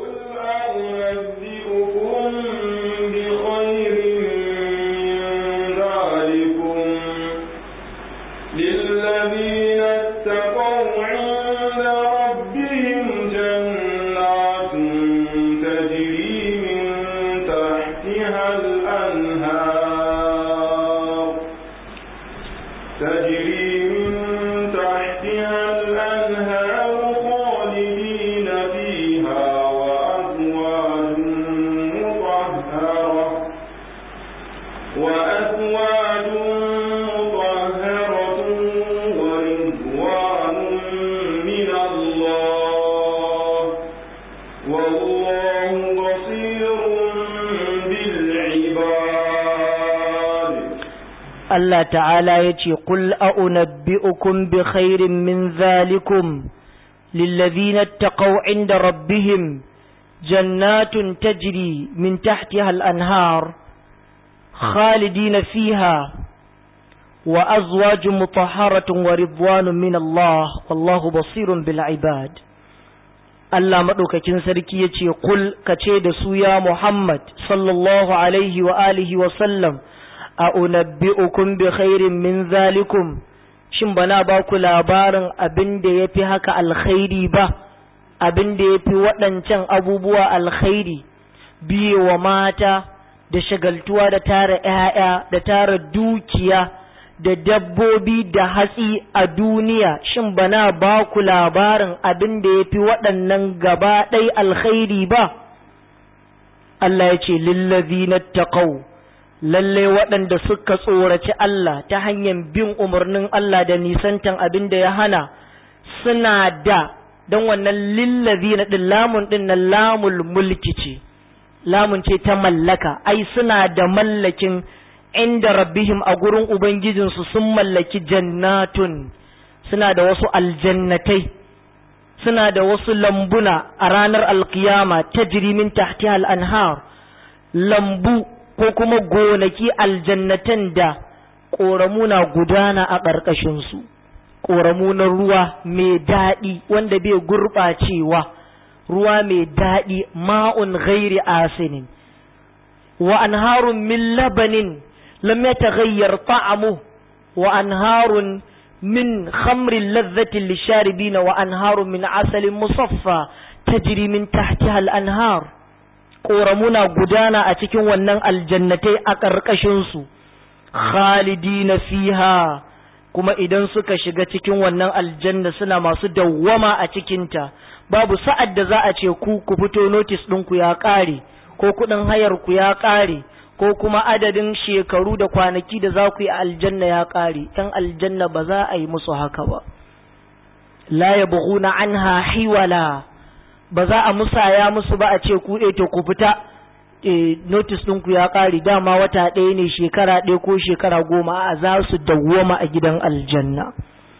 Allah ta'ala ya ce, Qul a'unabbi'ukum bi khairin min zalikum, lillazina taqaw inda rabbihim, jannatun tajri min tahtiha al-anhar, khalidina fiha, wa azwajun mutahharatun wa ridwanun min Allah, wallahu basirun bil ibad. Allah madaukakin sarki ya ce, Qul kace da su ya Muhammad sallallahu alaihi wa alihi wa sallam, a'unabbi'ukum bi khairin min zalikum, shin bana ba ku labarin abin da yafi haka alkhairi ba, abin da yafi waɗancan abubuwa alkhairi, biye wa mata da shagaltuwa da tara ƴaƴa da tara dukiya da dabbobi da hatsi a duniya, shin bana ba ku labarin abin da yafi waɗannan gaba ɗai alkhairi ba? Allah ya ce lillazina taqaw, lalle waɗanda suka tsoraci Allah ta hanyar bin umarnin Allah da nisantan abin da ya hana suna da, don wannan lillazi na ɗin lamun ɗin na lamul mulki ce, lamun ce ta mallaka, ai suna da mallakin inda rabbihim a gurin Ubangijinsu sun mallaki jannatun, suna da wasu aljannatai, suna da wasu lambuna a ranar alkiyama ta jirimin tahtihal anhar, lambu ko kuma gonaki aljannatan da ƙoramu na gudana a ƙarƙashinsu, ƙoramu na ruwa mai daɗi wanda bai gurɓacewa, ruwa mai daɗi ma'un ghairi asinin, wa anharun min labanin lam yataghayyar ta'amu, wa anharun min khamrin ladhatin lisharibina, wa anharun min asalin musaffa tajri min tahtiha al-anhar. ƙoramuna gudana a cikin wannan aljannatai a ƙarƙashinsu, khalidina fiha, kuma idan suka shiga cikin wannan aljanna suna masu dawwama a cikinta, babu sa'ad da za a ce ku fito notis ɗinku ya ƙare, ko kuɗin hayar ku ya ƙare, ko kuma adadin shekaru da kwanaki da za ku yi a aljanna ya ƙare. ‘Yan aljanna ba za a yi musu haka ba. La yabghuna anha hiwala, ba za a musaya musu ba a ce ku to ku fita, notice ɗinku ya ƙare, dama wata ɗaya ne, shekara ɗaya ko shekara 10, a za su dawwama a gidan aljanna.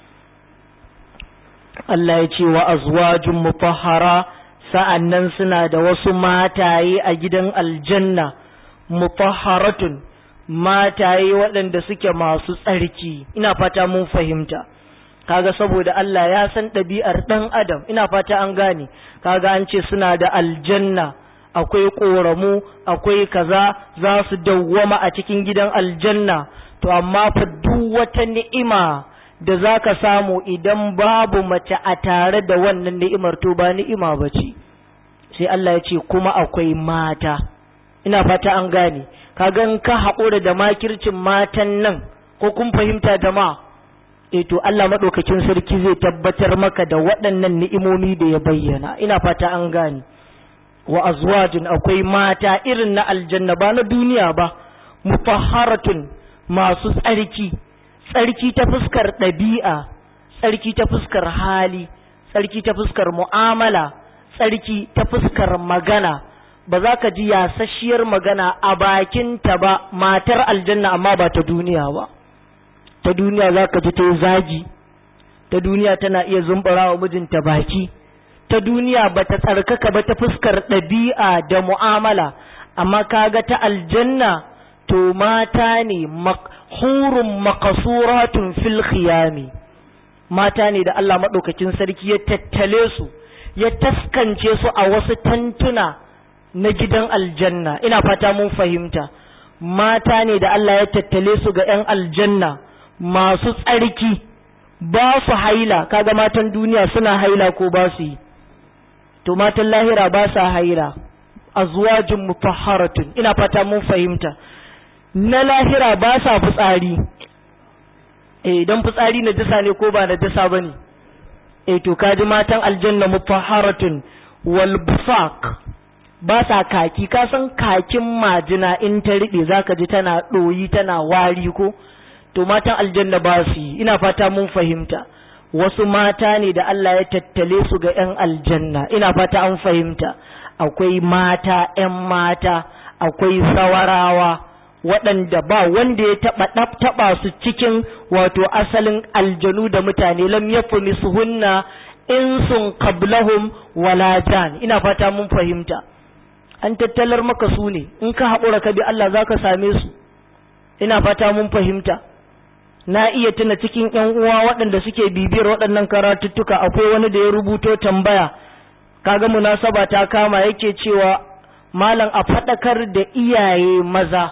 Allah ya ce wa azwajun mutahhara, sa'annan suna da wasu mataye a gidan aljanna, mutahharatun, mataye waɗanda suke masu tsarki. Ina fata mun fahimta. Kaga saboda Allah ya san ɗabi'ar ɗan adam, ina fata an gane. Kaga an ce suna da aljanna, akwai ƙoramu, akwai kaza, za su dawwama a cikin gidan aljanna. To amma fa duk wata ni'ima da za ka samu idan babu mace a tare da wannan ni'imar, to ba ni'ima ba ce. Sai Allah ya ce kuma akwai mata. Ina fata an gane. Kaga in ka haƙura da makircin matan nan, ko kun fahimta jama'a? To Allah maɗaukakin sarki zai tabbatar maka da waɗannan ni'imomi da ya bayyana. Ina fata an gane. Wa azwajin, akwai mata irin na aljanna, ba na duniya ba, mutahharatun, masu tsarki, tsarki ta fuskar ɗabi'a, tsarki ta fuskar hali, tsarki ta fuskar mu'amala, tsarki ta fuskar magana, ba za ka ji yasasshiyar magana a bakinta ba, matar aljanna amma ba ta duniya ba. Ta duniya za ka ji ta zagi, ta duniya tana iya zumbura wa mijinta baki, ta duniya ba ta tsarkaka ba ta fuskar ɗabi'a da mu'amala, amma kaga ta aljanna to mata ne hurun makasuratun fil khiyami, mata ne da Allah maɗaukakin sarki ya tattale su, ya taskance su a wasu tantuna na gidan aljanna. Ina fata mun fahimta. Mata ne da Allah ya tattale su ga 'yan aljanna masu tsarki, ba su haila. Kaga matan duniya suna haila ko ba su yi? To matan lahira ba sa haila, azwajun mutahharatun. Ina fata mun fahimta. Na lahira ba sa fitsari. Idan fitsari na jisa ne ko ba na jisa bane? To kaji matan aljanna mutahharatun wal bufaq, ba sa kaki. Ka san kakin majina in ta riɓe zaka ji tana ɗoyi tana wari ko? To matan aljanna ba su yi. Ina fata mun fahimta. Wasu mata ne da Allah ya tattale su ga 'yan aljanna. Ina fata an fahimta. Akwai mata 'yan mata, akwai sawarawa waɗanda ba wanda ya taɓa su cikin wato asalin aljanu da mutane. Lam yafmisuhunna insun qablahum wala jan. Ina fata mun fahimta. An tattalar maka su ne, in ka haƙura ka bi Allah za ka same su. Ina fata mun fahimta. Na iya tuna cikin ‘yan uwa waɗanda suke bibiyar waɗannan karatuttuka, akwai wani da ya rubuto tambaya, kaga munasaba ta kama, yake cewa malam a faɗakar da iyaye maza,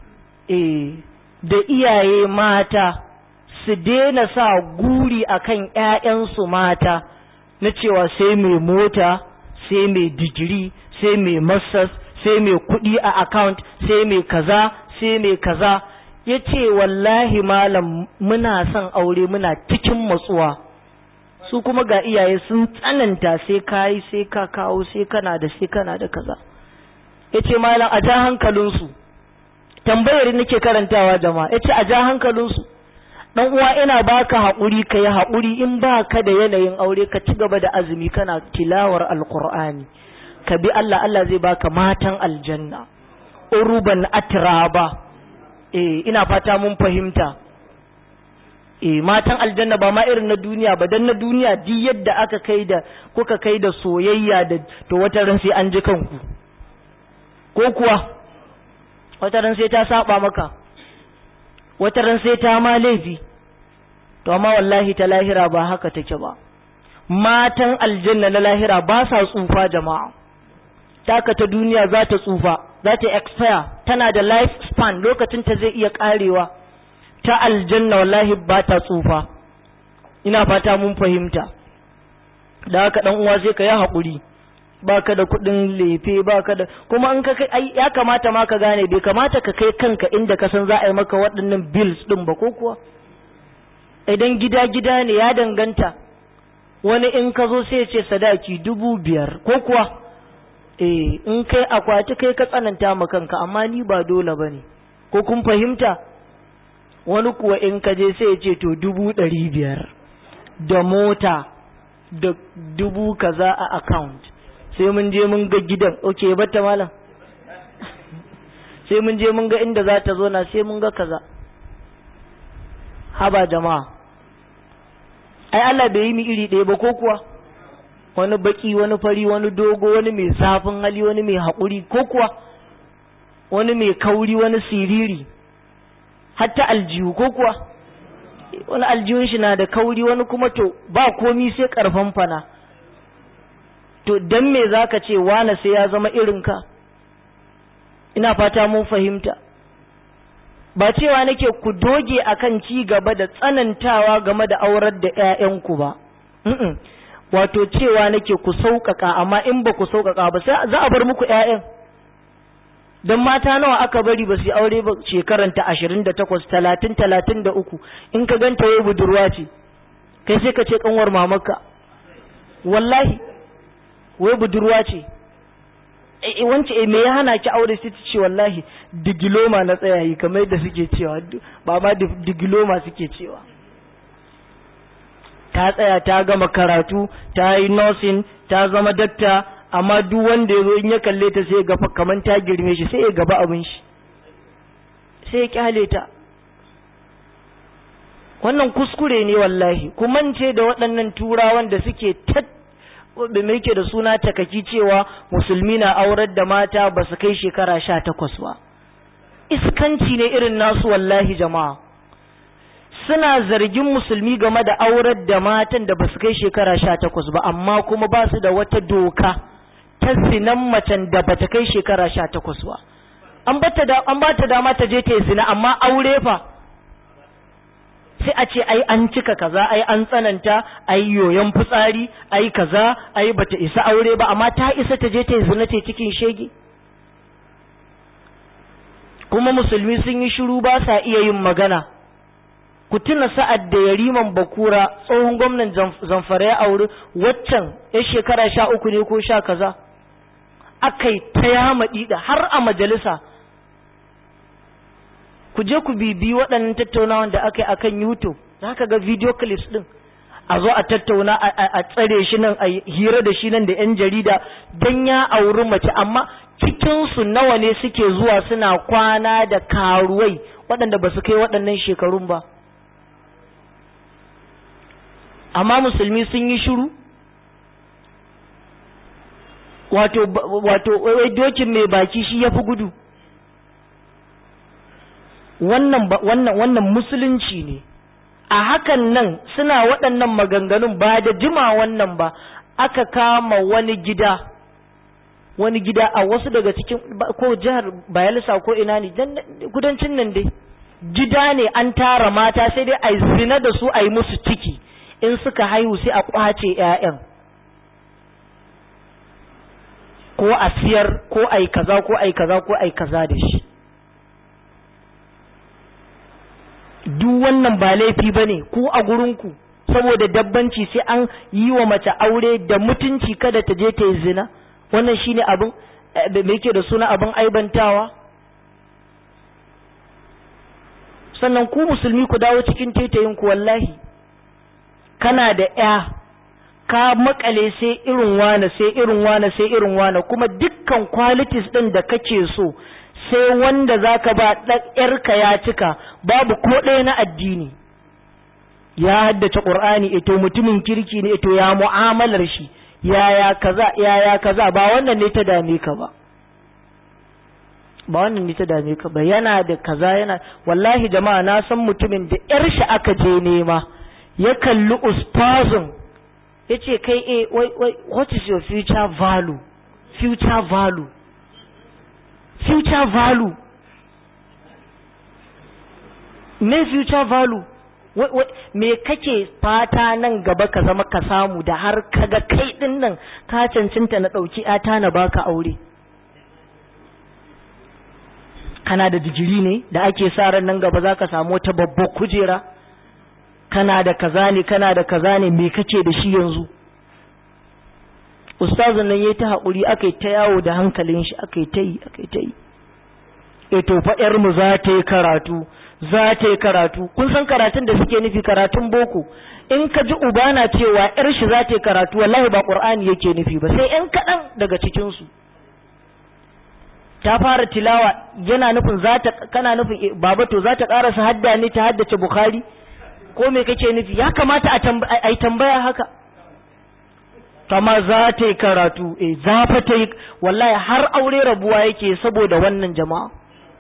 da iyaye mata su daina sa guri akan ‘ya'yansu mata na cewa sai mai mota, sai mai digiri, sai mai masters, sai mai kuɗi a account, sai mai kaza, sai mai kaza. Ya ce wallahi malam muna son aure muna cikin matsuwa, su kuma ga iyaye sun tsananta sai ka yi, sai ka kawo, sai kana da kaza. Ya ce malam a ja hankalinsu, tambayar nake karantawa jama'a. Ya ce a ja hankalinsu, ɗan uwa ina baka haƙuri, ka yi haƙuri. In ba ka da yanayin aure ka ci gaba da azumi kana tilawar alƙur'ani, ka bi Allah, Allah zai baka matan aljanna uruban atraba. Ina fata mun fahimta. Matan aljanna ba ma irin na duniya ba, dan na duniya duk yadda aka kai da kuka kai da soyayya da to wata ran sai an ji kanku, ko kuwa wata ran sai ta saba maka, wata ran sai ta ma laifi. To amma wallahi ta lahira ba haka take ba. Matan aljanna na lahira ba sa tsufa jama'a. Taka ta duniya za ta tsufa, za ta expire, tana da life span, lokacin ta zai iya karewa. Ta aljanna wallahi ba ta tsufa. Ina fata mun fahimta. Da haka dan uwa sai ka yi haƙuri, baka da kuɗin lefe, baka da, kuma in ka kai ya kamata ma ka gane, bai kamata ka kai kanka inda ka san za a yi maka waɗannan bills ɗin ba, ko kuwa idan gida ne ya danganta. Wani in ka zo sai ya ce sadaki 5,000, ko kuwa in kai akwati kai ka tsananta ma kanka, amma ni ba dole bane, ko kun fahimta. Wani kuwa in ka je sai ya ce to 500,000 da mota da 1000 kaza a account, sai mun je mun ga gidan. Okay, batta malam sai mun je mun ga inda za ta zo na, sai mun ga kaza. Haba jama'a, ai Allah bai yi mi iri ɗaya ba, ko kuwa wani baki, wani fari, wani dogo, wani mai zafin hali, wani mai haƙuri, ko kuwa wani mai kauri, wani siriri, hatta aljihu, ko kuwa wani aljihun shi na da kauri, wani kuma to ba komi sai karfan fana. To dan me zaka ce wani sai ya zama irin ka? Ina fata mun fahimta. Ba cewa nake ku doge akan ci gaba da tsanantawa game da aurar da ƴaƴanku ba, wato cewa nake ku sauƙaƙa, amma in ba ku sauƙaƙa ba sai za a bar muku ƴaƴan. Don mata nawa aka bari ba su yi aure ba, shekaranta 28, 30, 33, in ka ganta wai budurwa ce, kai sai ka ce kanwar mamaka. Wallahi wai budurwa ce. Wance me ya hana ki aure? sai ta ce wallahi digiloma na tsayayi, kamar yadda suke cewa, ba ma digiloma suke cewa. Ta tsaya ta gama karatu, ta yi nursing, ta zama dakta, amma duk wanda ya zo in ya kalle ta sai ya ga kaman ta girme shi sai ya gaba abin shi sai ya kyale ta. Wannan kuskure ne wallahi. Ku mance da waɗannan turawan da suke da mai ke da suna takaki cewa musulmi na aurar da mata ba su kai shekara 18 ba. Iskanci ne irin nasu wallahi jama'a. Suna zargin musulmi game da aurar da matan da ba su kai shekara 18 ba, amma kuma ba su da wata doka ta zinan macen da ba ta kai shekara 18 ba. An ba ta dama ta je ta yi zina, amma aure fa sai a ce ai an cika kaza, ai an tsananta, ai yoyon fitsari, ai kaza, ai bata isa aure ba, amma ta isa ta je ta yi zina ta cikin shege. Kuma musulmi sun yi shiru ba sa iya yin magana. Ku tuna sa'ad da Yariman Bakura tsohon gwamnan Zamfara ya aure waccan ya shekara 13 ne ko 10 kaza, akai ta yama dida har a majalisa. Ku je ku bibi waɗannan tattaunawan da aka yi a kan YouTube, za ka ga video clips ɗin, a zo a tattauna a tsare shi nan, a hira da shi nan da 'yan jarida don ya auri mace, amma cikinsu nawa ne suke zuwa suna kwana da karuwai waɗanda ba su kai waɗannan shekarun ba. Amma musulmi sun yi shiru, wato dokin mai baki shi ya fi gudu. Wannan musulunci ne. A hakan nan suna waɗannan maganganun ba da jima wannan ba, aka kama wani gida a wasu daga cikin ko jihar Bayelsa ko ina ne, kudancin nan dai, gida ne an tara mata sai dai a zina da su, a yi musu ciki, in suka haihu sai a kwace 'ya'yan, ko a siyar, ko a yi kaza ko a yi kaza ko a yi kaza da shi. Duk wannan ba laifi ba ne ku a gurinku, saboda dabbanci sai an yi wa mace aure da mutunci kada ta je ta yi zina. Wannan shi ne abin da yake da suna abin aibantawa. Sannan ku musulmi ku dawo cikin taitayinku wallahi. Kana da ‘ya, ka makale sai irin wane, sai irin wane, sai irin wane, kuma dukkan qualities ɗin da kake so sai wanda zaka ba ‘yarka ya cika, babu ko ɗaya na addini. Ya haddace Qur'ani, ito mutumin kirki ne, ito ya mu'amalar shi, yaya kaza, ba wannan ne ta dame ka ba. Ba wannan ne ta dame ka ba, yana da kaza, yana, wallahi jama'a na san mutumin da ‘yar shi aka je nema, ya kalli ustazin, ya ce kai what is your future value? Future value. Future value. Me future value? Me kake fata nan gaba ka zama ka samu da har kaga kai din nan ka cancanta na ɗauki ‘yata na baka aure? Kana da digiri ne da ake sa ran nan gaba za ka samu wata babbar kujera? Kana da kaza ne, kana da kaza ne, me kake da shi yanzu? Ustazin nan yayi ta haƙuri, akai ta yawo da hankalin shi, akai ta yi. To fa ƴar mu za ta yi karatu. Kun san karatun da suke nufi, karatun boko. In ka ji uba na cewa ƴar shi za ta yi karatu, wallahi ba Qur'ani yake nufi ba, sai ƴan kaɗan daga cikin su. Ta fara tilawa, yana nufin kana nufin baba to za ta ƙarasa hadda ne, ta haddace Bukhari? Ko me kake nufi? Ya kamata a yi tambaya haka. Kama za ta yi karatu, za fa ta yi, wallahi har aure rabuwa yake saboda wannan jama'a.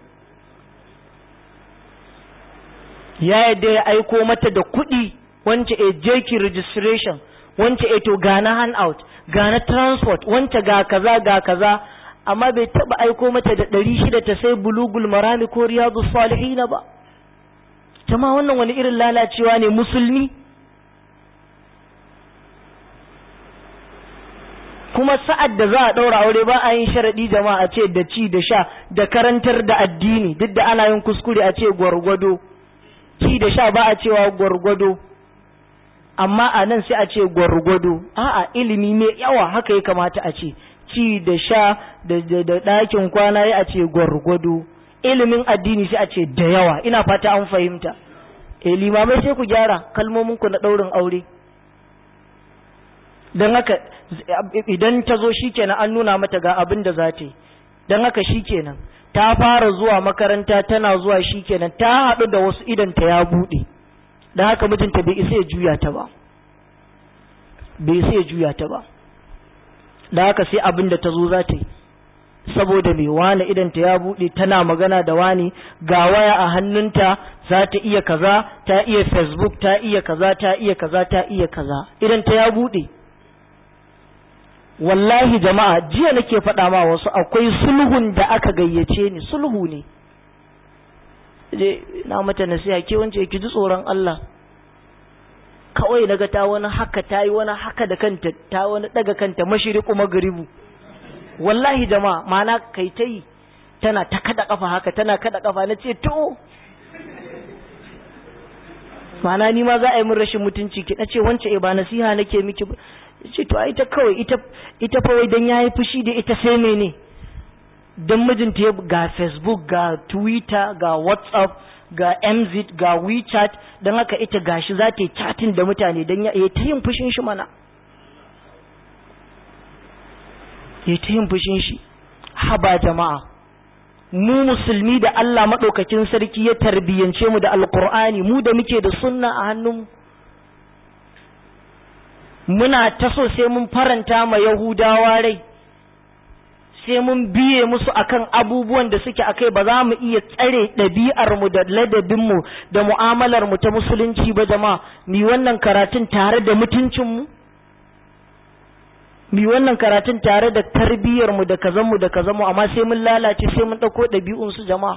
Ya yadda ya aiko mata da kuɗi, wance jeki registration, wance to gana handout, gana transport, wance ga kaza, amma bai taɓa aiko mata da 600 ta sai bulugul marami ko riyadus salihin ba. Jama'a wannan wani irin lalacewa ne musulmi? Kuma sa'ad da za a ɗaura aure ba a yin sharaɗi jama'a, a ce da ci da sha da karantar da addini, duk da ana yin kuskure a ce gwargwado. Ci da sha ba a cewa gwargwado, amma a nan sai a ce gwargwado. A'a, ilimi mai yawa haka ya kamata a ce, ci da sha da ɗakin kwana ya a ce gwargwado. Ilimin addini sai a ce da yawa. Ina fata an fahimta. Limamai sai ku gyara kalmominku na ɗaurin aure. Don haka idan ta zo shikenan an nuna mata ga abin da za ta yi, don haka shikenan ta fara zuwa makaranta tana zuwa shikenan ta haɗu da wasu idan ta ya buɗe, don haka mijinta bai isa ya juya ta ba, bai isa ya juya ta ba, don haka sai abin da ta zo za ta yi, saboda mai wani idan ta ya buɗe tana magana da wani, ga waya a hannunta za ta iya kaza, ta iya Facebook, ta iya kaza, ta iya kaza, ta iya kaza, idan ta ya buɗe. Wallahi jama'a, jiya nake faɗa ma wasu akwai sulhun da aka gayyace ni, sulhu ne, na mata nasiha, ke wance ki ji tsoron Allah, kawai naga ta wani haka, ta yi wani haka da kanta, ta wani daga kanta mashriqu maghribu. Wallahi jama'a, mana kai ta yi tana ta kada kafa haka, tana kada kafa, na ce to mana ni ma za a yi min rashin mutunci ki, na ce wance ba nasiha nake miki ba, ce to ita kawai ita fa wai dan yayi fushi da ita sai mene, dan mijinta ya ga Facebook, ga Twitter, ga WhatsApp, ga MZ, ga WeChat, dan haka ita gashi za ta yi chatting da mutane dan ya ta yin fushin shi mana, ya ta yin fushin shi. Haba jama'a, mu musulmi da Allah maɗaukakin sarki ya tarbiyyance mu da alkur'ani, mu da muke da sunna a hannunmu, muna ta so sai mun faranta ma Yahudawa rai, sai mun biye musu akan abubuwan da suke akai, ba za mu iya tsare ɗabi'armu da ladabinmu da mu'amalarmu ta musulunci ba jama'a. Mi wannan karatun tare da mutuncinmu, mi wannan karatun tare da tarbiyyarmu da kazanmu, amma sai mun lalace, sai mun ɗauko ɗabi'unsu jama'a.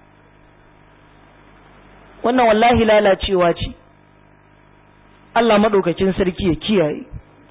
Wannan wallahi lalacewa ce. Allah maɗaukakin sarki ya kiyaye.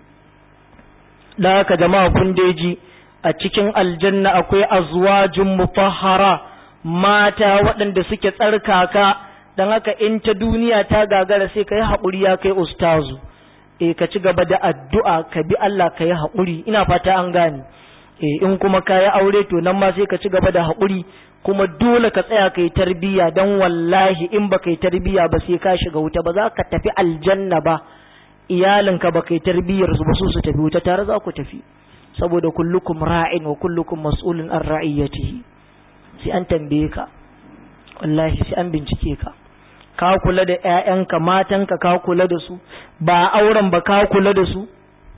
Da haka jama'a kun deji, a cikin aljanna akwai azwajun mutahhara, mata waɗanda suke tsarkaka, don haka in ta duniya ta gagara sai ka yi haƙuri ya kai ustazu, ka ci gaba da addu'a, ka bi Allah, ka yi haƙuri, ina fata an gane. In kuma ka yi aure to nan ma sai ka ci gaba da haƙuri, kuma dole ka tsaya ka yi tarbiyya, don wallahi in ba ka yi tarbiyya ba sai ka shiga wuta, ba za ka tafi aljanna ba, iyalinka ba ka yi tarbiyyar su ba su tafi wuta, tare za ku tafi, saboda kullukum ra'in wa kullukum mas'ulun an ra'iyatihi. Sai an tambaye ka, wallahi sai an bincike ka, ka kula da ƴaƴanka, matanka ka kula da su, ba auren ba ka kula da su.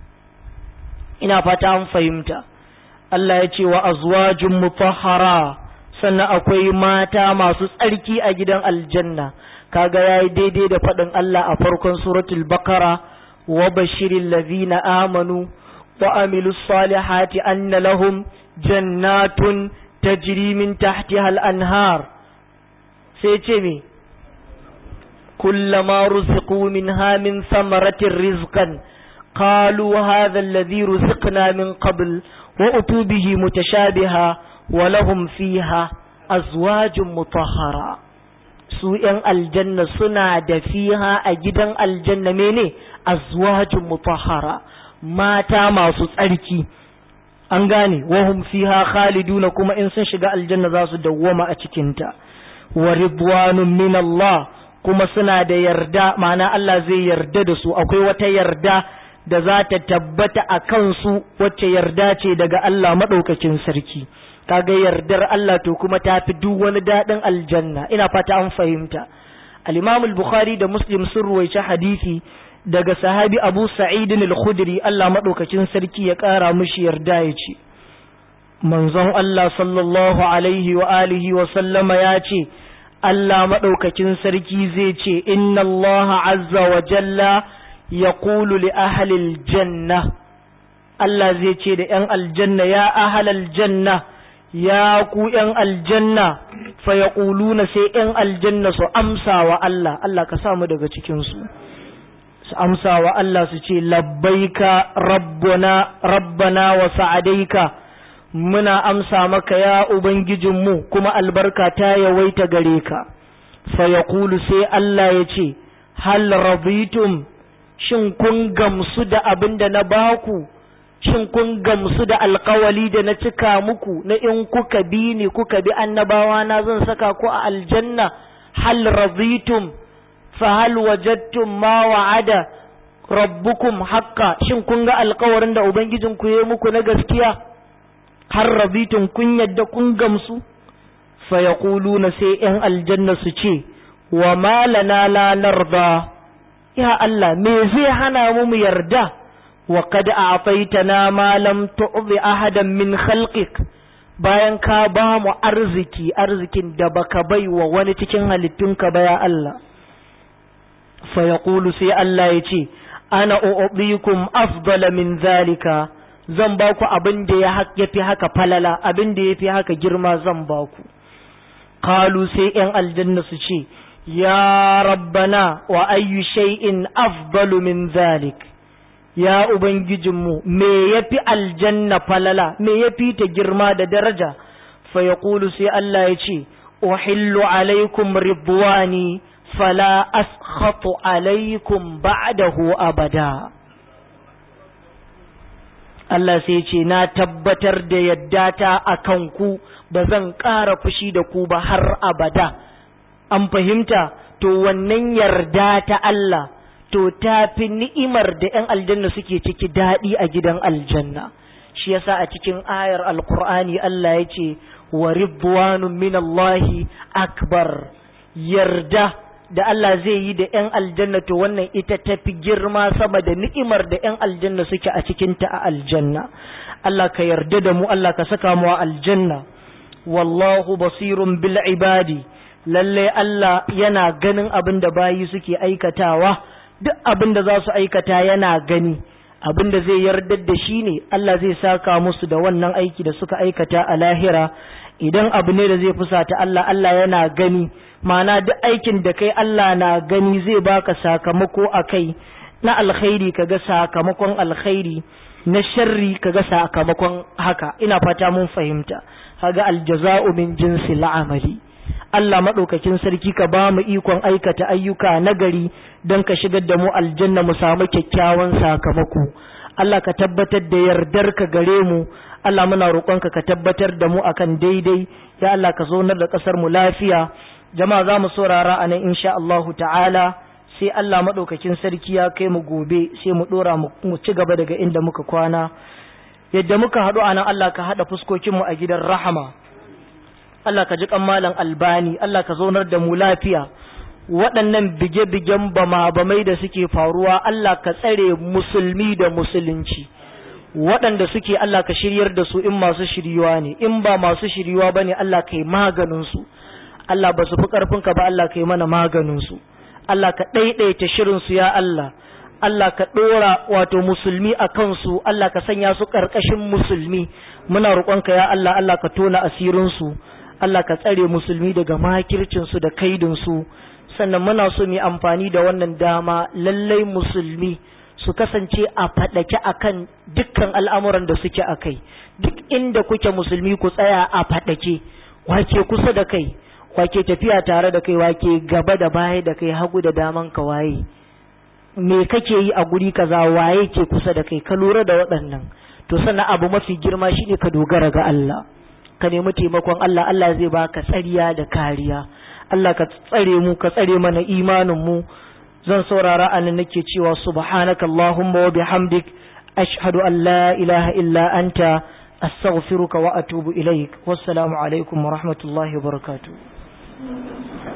Ina fata an fahimta. Allah ya ce wa azwajun mutahhara, sannan akwai mata masu tsarki a gidan aljanna. Kaga yayi daidai da faɗin Allah a farkon suratul Baqara, wa bashiril ladhina amanu wa amilus salihati anna lahum jannatun tajri min tahtiha al-anhar. Sai ce me? kullama ruziqu minha min thamaratir rizqan qalu hadha alladhi ruziqna min qabl wa utu bihi mutashabiha wa lahum fiha azwajun mutahhara. Su ‘yan aljanna suna da fiha a gidan aljanna mene azwajun mutahhara, mata masu tsarki, an gane, wahum fiha khaliduna, kuma in sun shiga aljanna za su dawwama a cikinta. Wa ridwanun min Allah, kuma suna da yarda, ma'ana Allah zai yarda da su, akwai wata yarda da za ta tabbata a kansu, wacce yarda ce daga Allah maɗaukakin sarki. Kaga yardar Allah to kuma ta fi duk wani daɗin aljanna, ina fata an fahimta. Al-Imam al-Bukhari da Muslim sun ruwaice hadisi daga sahabi Abu Sa'id al-Khudri, Allah madaukakin sarki ya ƙara mishi yarda, ya ce manzon Allah sallallahu alaihi wa alihi wa sallama ya ce Allah madaukakin sarki zai ce inna Allah azza wa jalla yaqulu li ahli al-janna, Allah zai ce da 'yan aljanna ya ahlal janna, ya ku ‘yan aljanna, fa ya ƙuluna sai ‘yan aljanna su amsa wa Allah, Allah ka samu daga cikinsu, su amsa wa Allah su ce, labbaika rabbana wa sa'adaika, muna amsa maka ya Ubangijinmu, kuma albarka ta yawaita gare ka. Fa ya ƙulu sai Allah ya ce, hal raditum, shin kun gamsu da abin da na baku? Shin kun gamsu da alkawali da na cika muku na in kuka bi ni kuka bi annabawa na zan saka ku a aljanna? Hal raditum fa hal wajadtum ma wa'ada rabbukum haqqa, shin kun ga alƙawarin da ubangijinku ya muku na gaskiya, har rabitum kun yadda kun gamsu? Fa yaquluna, sai ‘yan aljanna su ce, wa ma lana la narda, ya Allah me zai hana mu yarda, wa qad a'taytana ma lam tu'ti ahadan min khalqik, bayan ka ba mu arzikin da baka bai wa wani cikin halittunka ba ya Allah. Fa yaqulu, sai Allah ya ce, ana u'tikum afdala min zalika, zan ba ku abin da ya fi haka falala, abin da ya fi haka girma zan ba ku. Qalu, sai ‘yan aljanna su ce, ya rabbana wa ayyu shay'in afdalu min zalik, ya ubangijinmu me yafi aljanna falala, me yafi ta girma da daraja? Fa yaqulu, sai Allah ya ce, uhillu alaikum ridwani fala askhatu alaikum ba'dahu abada. Allah sai ce, na tabbatar da yaddata akan ku, ba zan ƙara fushi da ku ba har abada. An fahimta? To wannan yarda ta Allah to ta fi ni'imar da ‘yan aljanna suke ciki daɗi a gidan aljanna. Shi yasa a cikin ayar alkur'ani Allah ya ce, wa ridwanun minallahi akbar, yarda da Allah zai yi da ‘yan aljanna to wannan ita ta fi girma sama da ni'imar da ‘yan aljanna suke a cikinta a aljanna. Allah ka yarda da mu, Allah ka saka mu a aljanna. Wallahu basirun bil ibadi, lalle Allah yana ganin abin da bayi suke aikatawa, duk abin da za su aikata yana gani, abin da zai yarda da shi ne Allah zai saka musu da wannan aiki da suka aikata a lahira. Idan abu ne da zai fusata Allah, Allah yana gani, ma'ana duk aikin da kai Allah na gani, zai baka sakamako a kai, na alkhairi kaga sakamakon alkhairi, na sharri kaga sakamakon haka. Ina fata mun fahimta. Haga aljaza'u min jinsil amali. Allah maɗaukakin sarki ka ba mu ikon aikata ayyuka nagari don ka shigar da mu aljanna mu samu kyakkyawan sakamako. Allah ka tabbatar da yardar ka gare mu. Allah muna roƙonka ka tabbatar da mu akan daidai. Ya Allah ka zaunar da ƙasar mu lafiya. Jama'a za mu saurara a nan insha Allahu ta'ala, sai Allah maɗaukakin sarki ya kai mu gobe sai mu ɗora mu ci gaba daga inda muka kwana. Yadda muka haɗu a nan, Allah ka haɗa fuskokinmu a gidan rahama. Allah ka ji malam Albani, Allah ka zaunar da mu lafiya. Waɗannan bige-bigen bama-bamai da suke faruwa, Allah ka tsare musulmi da musulunci. Waɗanda suke, Allah ka shiryar da su in masu shiryuwa ne, in ba masu shiryuwa ba ne, Allah ka yi maganinsu. Allah ba su fi ƙarfinka ba, Allah ka yi mana maganinsu. Allah ka ɗaiɗaita shirinsu ya Allah. Allah ka ɗora wato musulmi a kansu, Allah ka sanya su ƙarƙashin musulmi. Muna roƙonka ya Allah, Allah ka tona asirinsu. Allah ka tsare musulmi daga makircinsu da kaidinsu. Sannan muna so mu amfani da wannan dama, lallai musulmi su kasance a faɗake akan dukkan al'amuran da suke a kai. Duk inda kuke musulmi ku tsaya a faɗake, wake kusa da kai, wake tafiya tare da kai, wake gaba da baya da kai, hagu da daman ka waye. Me kake yi a guri kaza, waye ke kusa da kai, ka lura da waɗannan. To sannan abu mafi girma shine ka dogara ga Allah. Ka nemi taimakon Allah, Allah zai baka tsariya da kariya. Allah ka tsare mu, ka tsare mana imanin mu. Zan saurara anan nake cewa subhanakallahumma wa bihamdik, ashhadu an la ilaha illa anta, astaghfiruka wa atubu ilaik. Wassalamu alaikum wa rahmatullahi wa barakatuh.